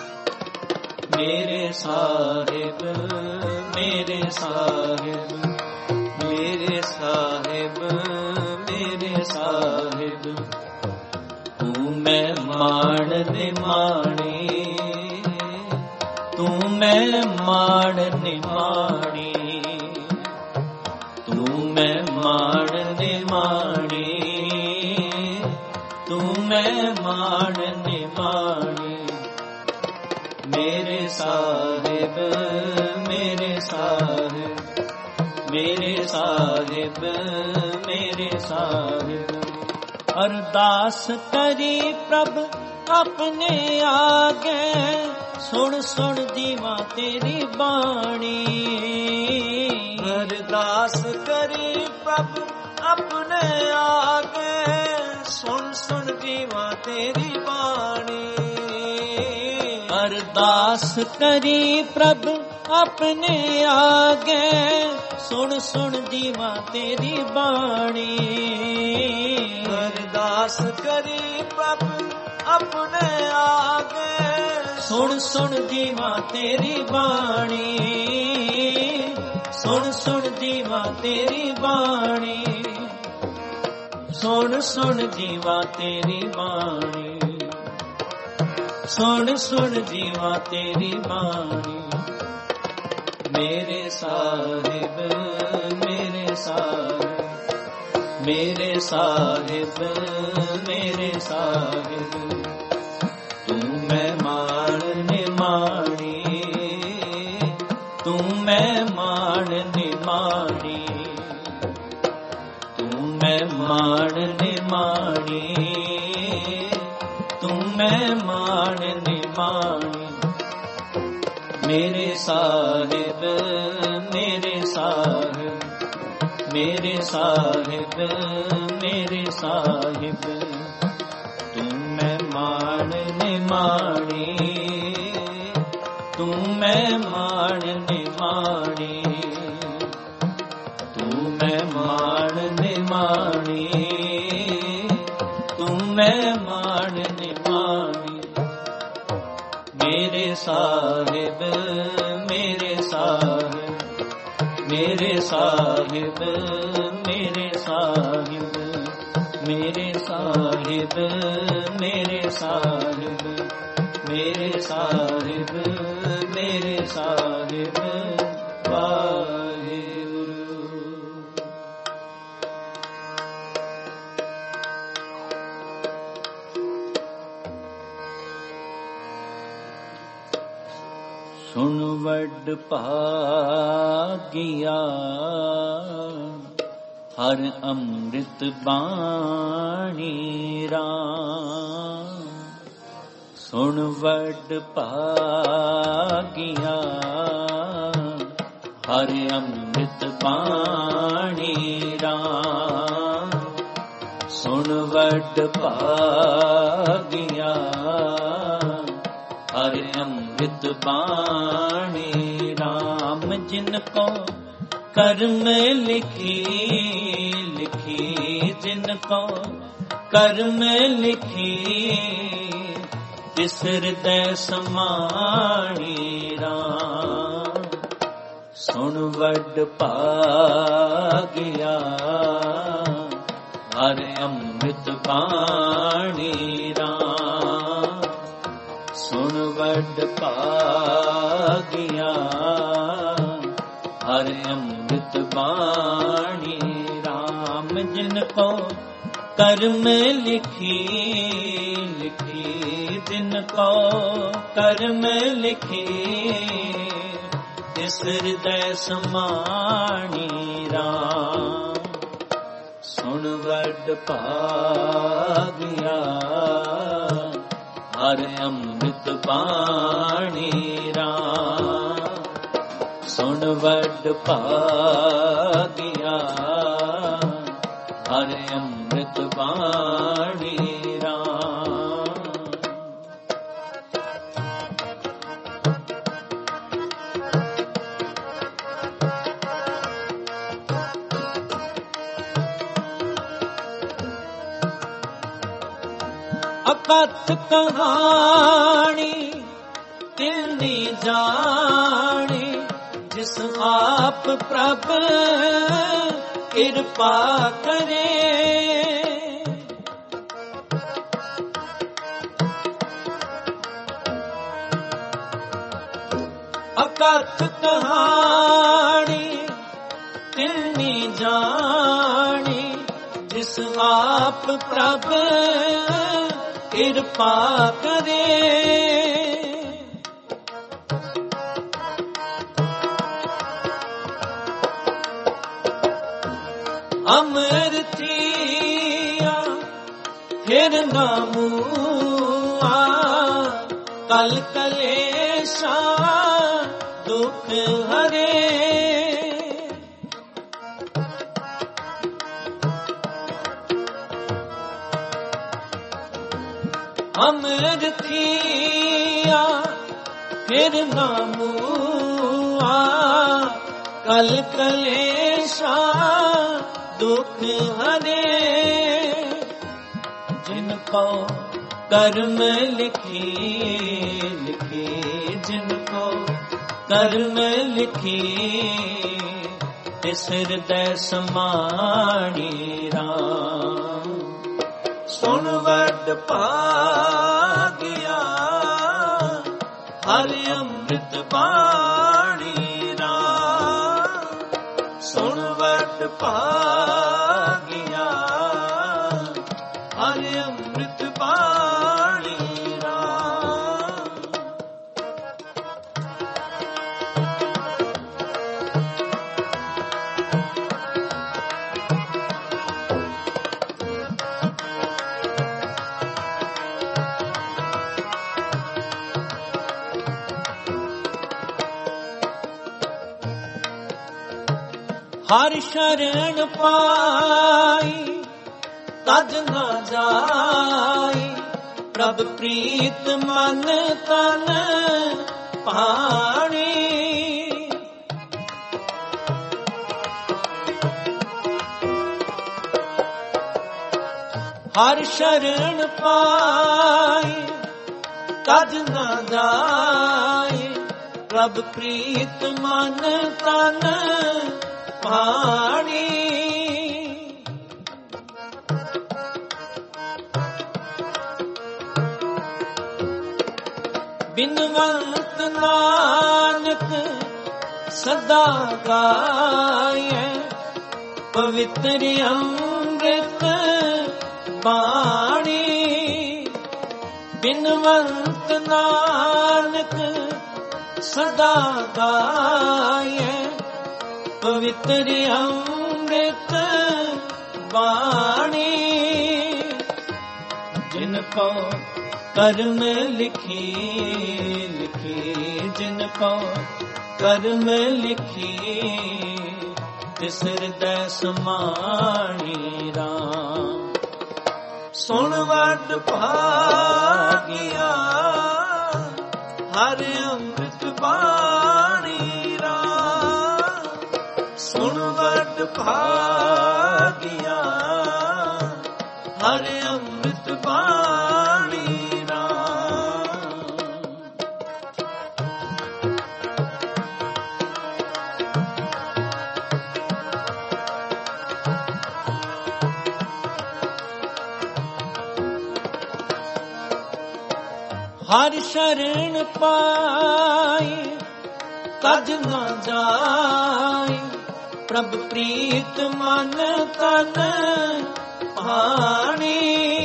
मेरे साहिब मेरे साहिब मेरे साहिब मेरे साहिब। तू मैं मान निमाणी, तू मैं मान निमाणी, ਤੂੰ ਮੈਂ ਮਾਣ ਨਿਮਾਣੀ, ਤੂੰ ਮੈਂ ਮਾਣ ਨਿਮਾਣੀ। ਮੇਰੇ ਸਾਹਿਬ ਮੇਰੇ ਸਾਹਿਬ ਮੇਰੇ ਸਾਹਿਬ ਮੇਰੇ ਸਾਹਿਬ। ਅਰਦਾਸ ਕਰੀ ਪ੍ਰਭ ਆਪਣੇ ਆਗੇ, ਸੁਣ ਸੁਣ ਜੀਵਾ ਤੇਰੀ ਬਾਣੀ। ਅਰਦਾਸ ਕਰੀ ਪ੍ਰਭ ਆਪਣੇ ਆਗੇ, ਸੁਣ ਸੁਣ ਜੀਵਾ ਤੇਰੀ ਬਾਣੀ। ਅਰਦਾਸ ਕਰੀ ਪ੍ਰਭ ਆਪਣੇ ਆਗੇ, ਸੁਣ ਸੁਣ ਜੀਵਾ ਤੇਰੀ ਬਾਣੀ। ਅਰਦਾਸ ਕਰੀ ਪ੍ਰਭ ਆਪਣੇ ਆਗੇ, ਸੁਣ ਸੁਣ ਜੀਵਾ ਤੇਰੀ ਬਾਣੀ। ਸੁਣ ਸੁਣ ਜੀਵਾ ਤੇਰੀ ਬਾਣੀ, ਸੁਣ ਸੁਣ ਜੀਵਾ ਤੇਰੀ ਬਾਣੀ। ਸੁਣ ਸੁਣ ਜੀਵਾ ਤੇਰੀ ਬਾਣੀ। ਮੇਰੇ ਸਾਹਿਬ ਮੇਰੇ ਸਾਹਿਬ ਮੇਰੇ ਸਾਹਿਬ ਮੇਰੇ ਸਾਹਿਬ। ਤੂੰ ਮੈਂ ਮਾਣ ਨਿਮਾਣੀ, ਤੂੰ ਮੈਂ ਮਾਣ ਨਿਮਾਣੀ। ਤੂੰ ਮੈਂ ਮਾਣ ਨਿਮਾਣੀ, ਤੂੰ ਮੈਂ ਮਾਣ ਨਿਮਾਣੀ। ਮੇਰੇ ਸਾਹਿਬ ਮੇਰੇ ਸਾਹਿਬ ਮੇਰੇ ਸਾਹਿਬ ਮੇਰੇ ਸਾਹਿਬ। ਤੂੰ ਮੈਂ ਮਾਣ ਨਿਮਾਣੀ, ਤੂੰ ਮੈਂ ਮਾਣ ਨਿਮਾਣੀ। ਤੂੰ ਮੈਂ ਮਾਣ ਨਿਮਾਣੀ, ਤੂੰ ਮੈਂ ਮਾਣ ਨਿਮਾਣੀ। ਮੇਰੇ ਸਾਹਿਬ ਮੇਰੇ ਸਾਹਿਬ ਮੇਰੇ ਸਾਹਿਬ ਮੇਰੇ ਸਾਹਿਬ ਮੇਰੇ ਸਾਹਿਬ ਮੇਰੇ ਸਾਹਿਬ ਮੇਰੇ ਸਾਹਿਬ ਮੇਰੇ ਸਾਹਿਬ। ਵਾਹਿਗੁਰੂ। ਸੁਣ ਵੱਡ ਭਾਗਿਆ, ਹਰ ਅੰਮ੍ਰਿਤ ਬਾਣੀ ਰਾਮ। ਸੁਣ ਵੱਡ ਭਾਗਿਆ, ਹਰ ਅੰਮ੍ਰਿਤ ਬਾਣੀ ਰਾਮ। ਸੁਣ ਵੱਡ ਭਾਗਿਆ, ਹਰ ਅੰਮ੍ਰਿਤ ਬਾਣੀ ਰਾਮ। ਜਿਨ ਕੋ ਕਰਮ ਲਿਖੀ ਲਿਖੀ, ਜਿਨ ਕੋ ਕਰਮ ਲਿਖੀ, ਤਿਸ ਹਿਰਦੈ ਸਮਾਣੀ ਰਾਮ। ਸੁਣ ਵੱਡ ਭਾਗਿਆ, ਹਰ ਅੰਮ੍ਰਿਤ ਬਾਣੀ ਰਾਮ। ਸੁਣ ਵੱਡ ਭਾਗਿਆ, ਹਰ ਅੰਮ੍ਰਿਤ ਬਾਣੀ ਰਾਮ। ਜਿਨ ਕੋ ਕਰਮ ਲਿਖੀ ਲਿਖੀ, ਜਿਨ ਕੋ ਕਰਮ ਲਿਖੀ, ਤਿਸ ਹਿਰਦੈ ਸਮਾਣੀ ਰਾਮ। ਸੁਣ ਵੱਡ ਭਾਗਿਆ, ਹਰ ਅੰਮ੍ਰਿਤ ਬਾਣੀ ਰਾਮ। ਸੁਣ ਵੱਡ ਭਾਗਿਆ, ਹਰ ਅੰਮ੍ਰਿਤ ਬਾਣੀ ਰਾਮ। ਅਕਥ ਕਹਾਣੀ ਤਿਲਨੀ ਜਾਣੀ, ਜਿਸ ਆਪ ਪ੍ਰਭ ਕਿਰਪਾ ਕਰੇ। ਅਕਥ ਕਹਾਣੀ ਤਿਲਨੀ ਜਾਣੀ ਜਾਣੀ ਜਿਸ ਆਪ ਪ੍ਰਭ ਕਿਰਪਾ ਕਰੇ। ਅਮਰਤੀਆ ਫਿਰ ਨਾ ਮੂਆ ਕਲ ਕਲੇਸ਼ਾ ਦੁਖ ਹਰੇ। ਅਮਰਤੀਆ ਫਿਰ ਨਾ ਮੂਆ ਕਲ ਕਲੇਸ਼ਾ ਦੁਖ ਹਰੇ। ਜਿਨ ਕੋ ਕਰਮ ਲਿਖੀ ਲਿਖੀ ਜਿਨ ਕੋ ਕਰਮ ਲਿਖੀ ਤਿਸ ਹਿਰਦੈ ਸਮਾਣੀ ਰਾਮ। ਸੁਣ ਵੱਡ ਭਾਗਿਆ ਹਰਿ ਅੰਮ੍ਰਿਤ ਬਾਣੀ ਰਾਮ। ਸੁਣ ਵੱਡ ਭਾਗਿਆ ਹਰਿ ਅੰਮ੍ਰਿਤ ਬਾਣੀ ਰਾਮ। ਹਰਿ ਸ਼ਰਨ ਪਾਈ ਤਜ ਨਾ ਜਾਈ ਪ੍ਰਭ ਪ੍ਰੀਤ ਮਨ ਤਨ ਪਾਣੀ। ਹਰਿ ਸ਼ਰਨ ਪਾਈ ਤਜ ਨਾ ਜਾਈ ਪ੍ਰਭ ਪ੍ਰੀਤ ਮਨ ਤਨ ਪਾਣੀ। ਬਿਨਵੰਤ ਨਾਨਕ ਸਦਾ ਗਾਇਐ ਪਵਿੱਤਰ ਅੰਮ੍ਰਿਤ ਬਾਣੀ। ਬਿਨਵੰਤ ਨਾਨਕ ਸਦਾ ਗਾਇਐ ਪਵਿੱਤਰ ਅੰਮ੍ਰਿਤ ਬਾਣੀ। ਜਿਨ ਕੋ ਕਰਮ ਲਿਖੀ ਲਿਖੀ ਜਿਨ ਕੋ ਕਰਮ ਲਿਖੀ ਤਿਸ ਹਿਰਦੈ ਸਮਾਣੀ ਰਾਮ। ਸੁਣ ਵੱਡ ਭਾਗਿਆ ਹਰਿ ਅੰਮ੍ਰਿਤ ਬਾਣੀ ਰਾਮ। ਸੁਣ ਵੱਡ ਭਾਗਿਆ ਹਰਿ ਅੰਮ੍ਰਿਤ ਬਾਣੀ ਰਾਮ। ਹਰਿ ਸ਼ਰਨ ਪਾਈ ਤਜ ਨਾ ਜਾਈ ਪ੍ਰਭ ਪ੍ਰੀਤ ਮਨ ਤਨ ਪਾਣੀ।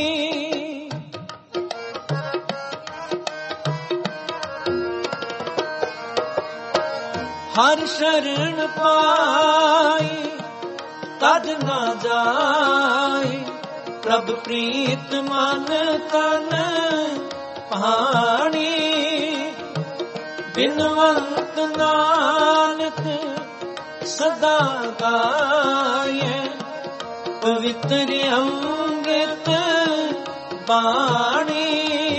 ਹਰਿ ਸ਼ਰਨ ਪਾਈ ਤਜ ਨਾ ਜਾਈ ਪ੍ਰਭ ਪ੍ਰੀਤ ਮਨ ਤਨ ਪਾਣੀ। ਬਿਨਵੰਤ ਨਾਨਕ ਸਦਾ ਗਾਇਐ ਪਵਿੱਤਰ ਅੰਮ੍ਰਿਤ ਬਾਣੀ।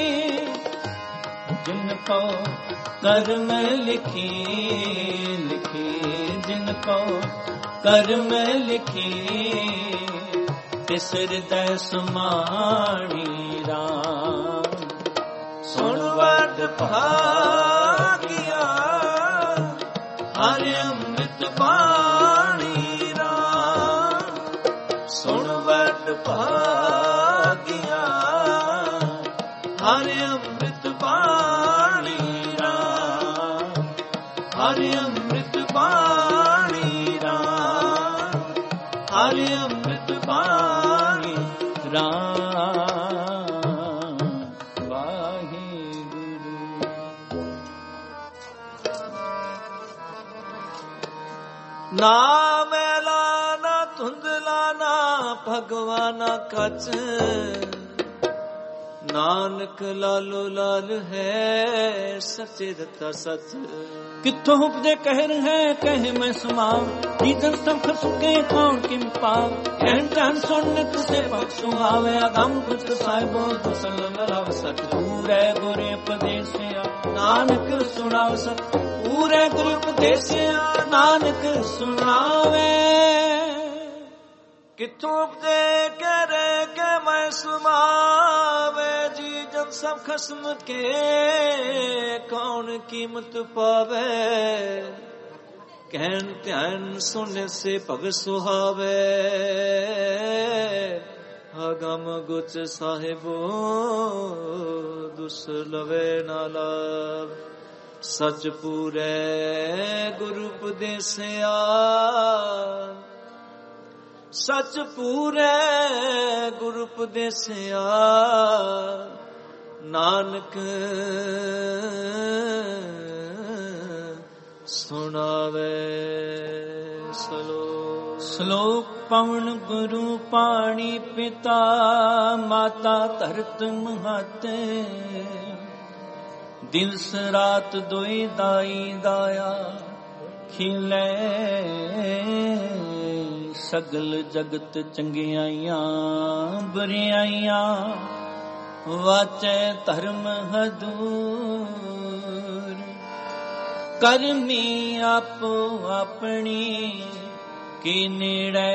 ਜਿਨ ਕੋ ਕਰਮ ਲਿਖੀ ਲਿਖੀ ਜਿਨ ਕੋ ਕਰਮ ਲਿਖੀ ਤਿਸ ਹਿਰਦੈ ਸਮਾਣੀ ਰਾਮ। ਸੁਣ ਵੱਡ ਭਾਗਿਆ ਹਰਿ ਅੰਮ੍ਰਿਤ ਬਾਣੀ ਰਾਮ। ਸੁਣ ਵੱਡ ਭਾਗਿਆ ਹਰਿ ਅੰਮ੍ਰਿਤ ਬਾਣੀ ਰਾਮ। ਹਰਿ ਅੰਮ੍ਰਿਤ ਬਾਣੀ ਰਾਮ। ਹਰਿ ਅੰਮ੍ਰਿਤ ਬਾਣੀ ਰਾਮ ਵਾਹਿਗੁਰੂ। ਨਾ ਮੈਲਾ ਨਾ ਧੁੰਦਲਾ ਨਾ ਭਗਵਾਨਾ ਕੱਚ, ਨਾਨਕ ਲਾਲੋ ਲਾਲ ਹੈ ਸੱਚੇ ਰਤਾ ਸੱਚ। ਕਿੱਥੋਂ ਉਪਜੇ ਕਹਿਰ ਹੈ ਕਹਿ ਮੈਂ ਸਮਾਂ, ਜੀਜਨ ਸਭ ਸੁਕੇ ਕੌਣ ਕਿਮ ਪਾਵ। ਕਹਿਣ ਧਨ ਸੁਣ ਤੁਸੇ ਪਖ ਸੁਹਾਵੇ, ਅਗੰਮ ਕੁਛ ਸਾਹਿਬੋ ਤੁਸਲ ਮਲਾਵ। ਸਤ ਪੂਰੇ ਗੁਰ ਉਪਦੇਸਿਆ ਨਾਨਕ ਸੁਣਾਵ, ਸਤ ਪੂਰੇ ਗੁਰ ਉਪਦੇਸਿਆ ਨਾਨਕ ਸੁਣਾਵੇ। ਕਿੱਥੋਂ ਉਪਜੇ ਕਹਿਰੇ ਕੇ ਮੈਂ ਸੁਮਾਵੇ, ਜੀ ਜਨ ਸਭ ਖਸਮ ਕੇ ਕੌਣ ਕੀਮਤ ਪਾਵੇ। ਕਹਿਣ ਧਿਆਨ ਸੁਣ ਸੇ ਭਗ ਸੁਹਾਵੇ, ਅਗਮ ਗੁਚ ਸਾਹਿਬੋ ਦੁਸ ਲਵੇ ਨਾ ਲਾਭ। ਸਚ ਪੂਰੇ ਗੁਰ ਉਪਦੇਸਿਆ, ਸਚ ਪੂਰੇ ਗੁਰ ਉਪਦੇਸਿਆ ਨਾਨਕ ਸੁਣਾਵੇ। ਸਲੋਕ ਸਲੋਕ ਪਵਨ ਗੁਰੂ ਪਾਣੀ ਪਿਤਾ, ਮਾਤਾ ਧਰਤ ਮਹਤੇ। ਦਿਵਸ ਰਾਤ ਦੋਇ ਦਾਈ ਦਾਇਆ, ਖਿਲੇ ਸਗਲ ਜਗਤ ਚੰਗਿਆਈਆਂ ਬੁਰਿਆਈਆਂ। ਵਾਚੈ ਧਰਮ ਹਦੂਰ, ਕਰਮੀ ਆਪੋ ਆਪਣੀ। ਕੀ ਨੇੜੇ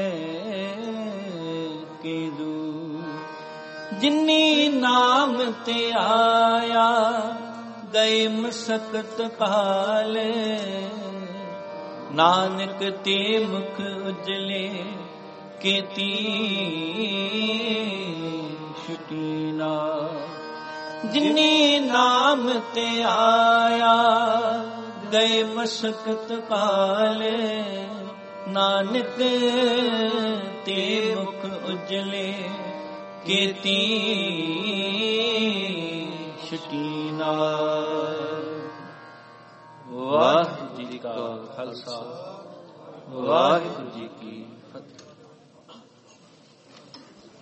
ਕੀ ਦੂਰ, ਜਿਨੀ ਨਾਮ ਤੇ ਆਇਆ ਗਏ ਮਸਕਤ ਕਾਲੇ। ਨਾਨਕ ਤੇ ਮੁਖ ਉਜਲੇ ਕੀਤੀ ਛੁਟੀਨਾ। ਜਿਨੀ ਨਾਮ ਤੇ ਆਇਆ ਗਏ ਮਸਕਤ ਕਾਲੇ। ਨਾਨਕ ਤੇ ਮੁਖ ਉਜਲੇ ਕੀਤੀ ਛੁਟੀਨਾ। ਵਾਹਿਗੁਰੂ ਜੀ ਕਾ ਖਾਲਸਾ, ਵਾਹਿਗੁਰੂ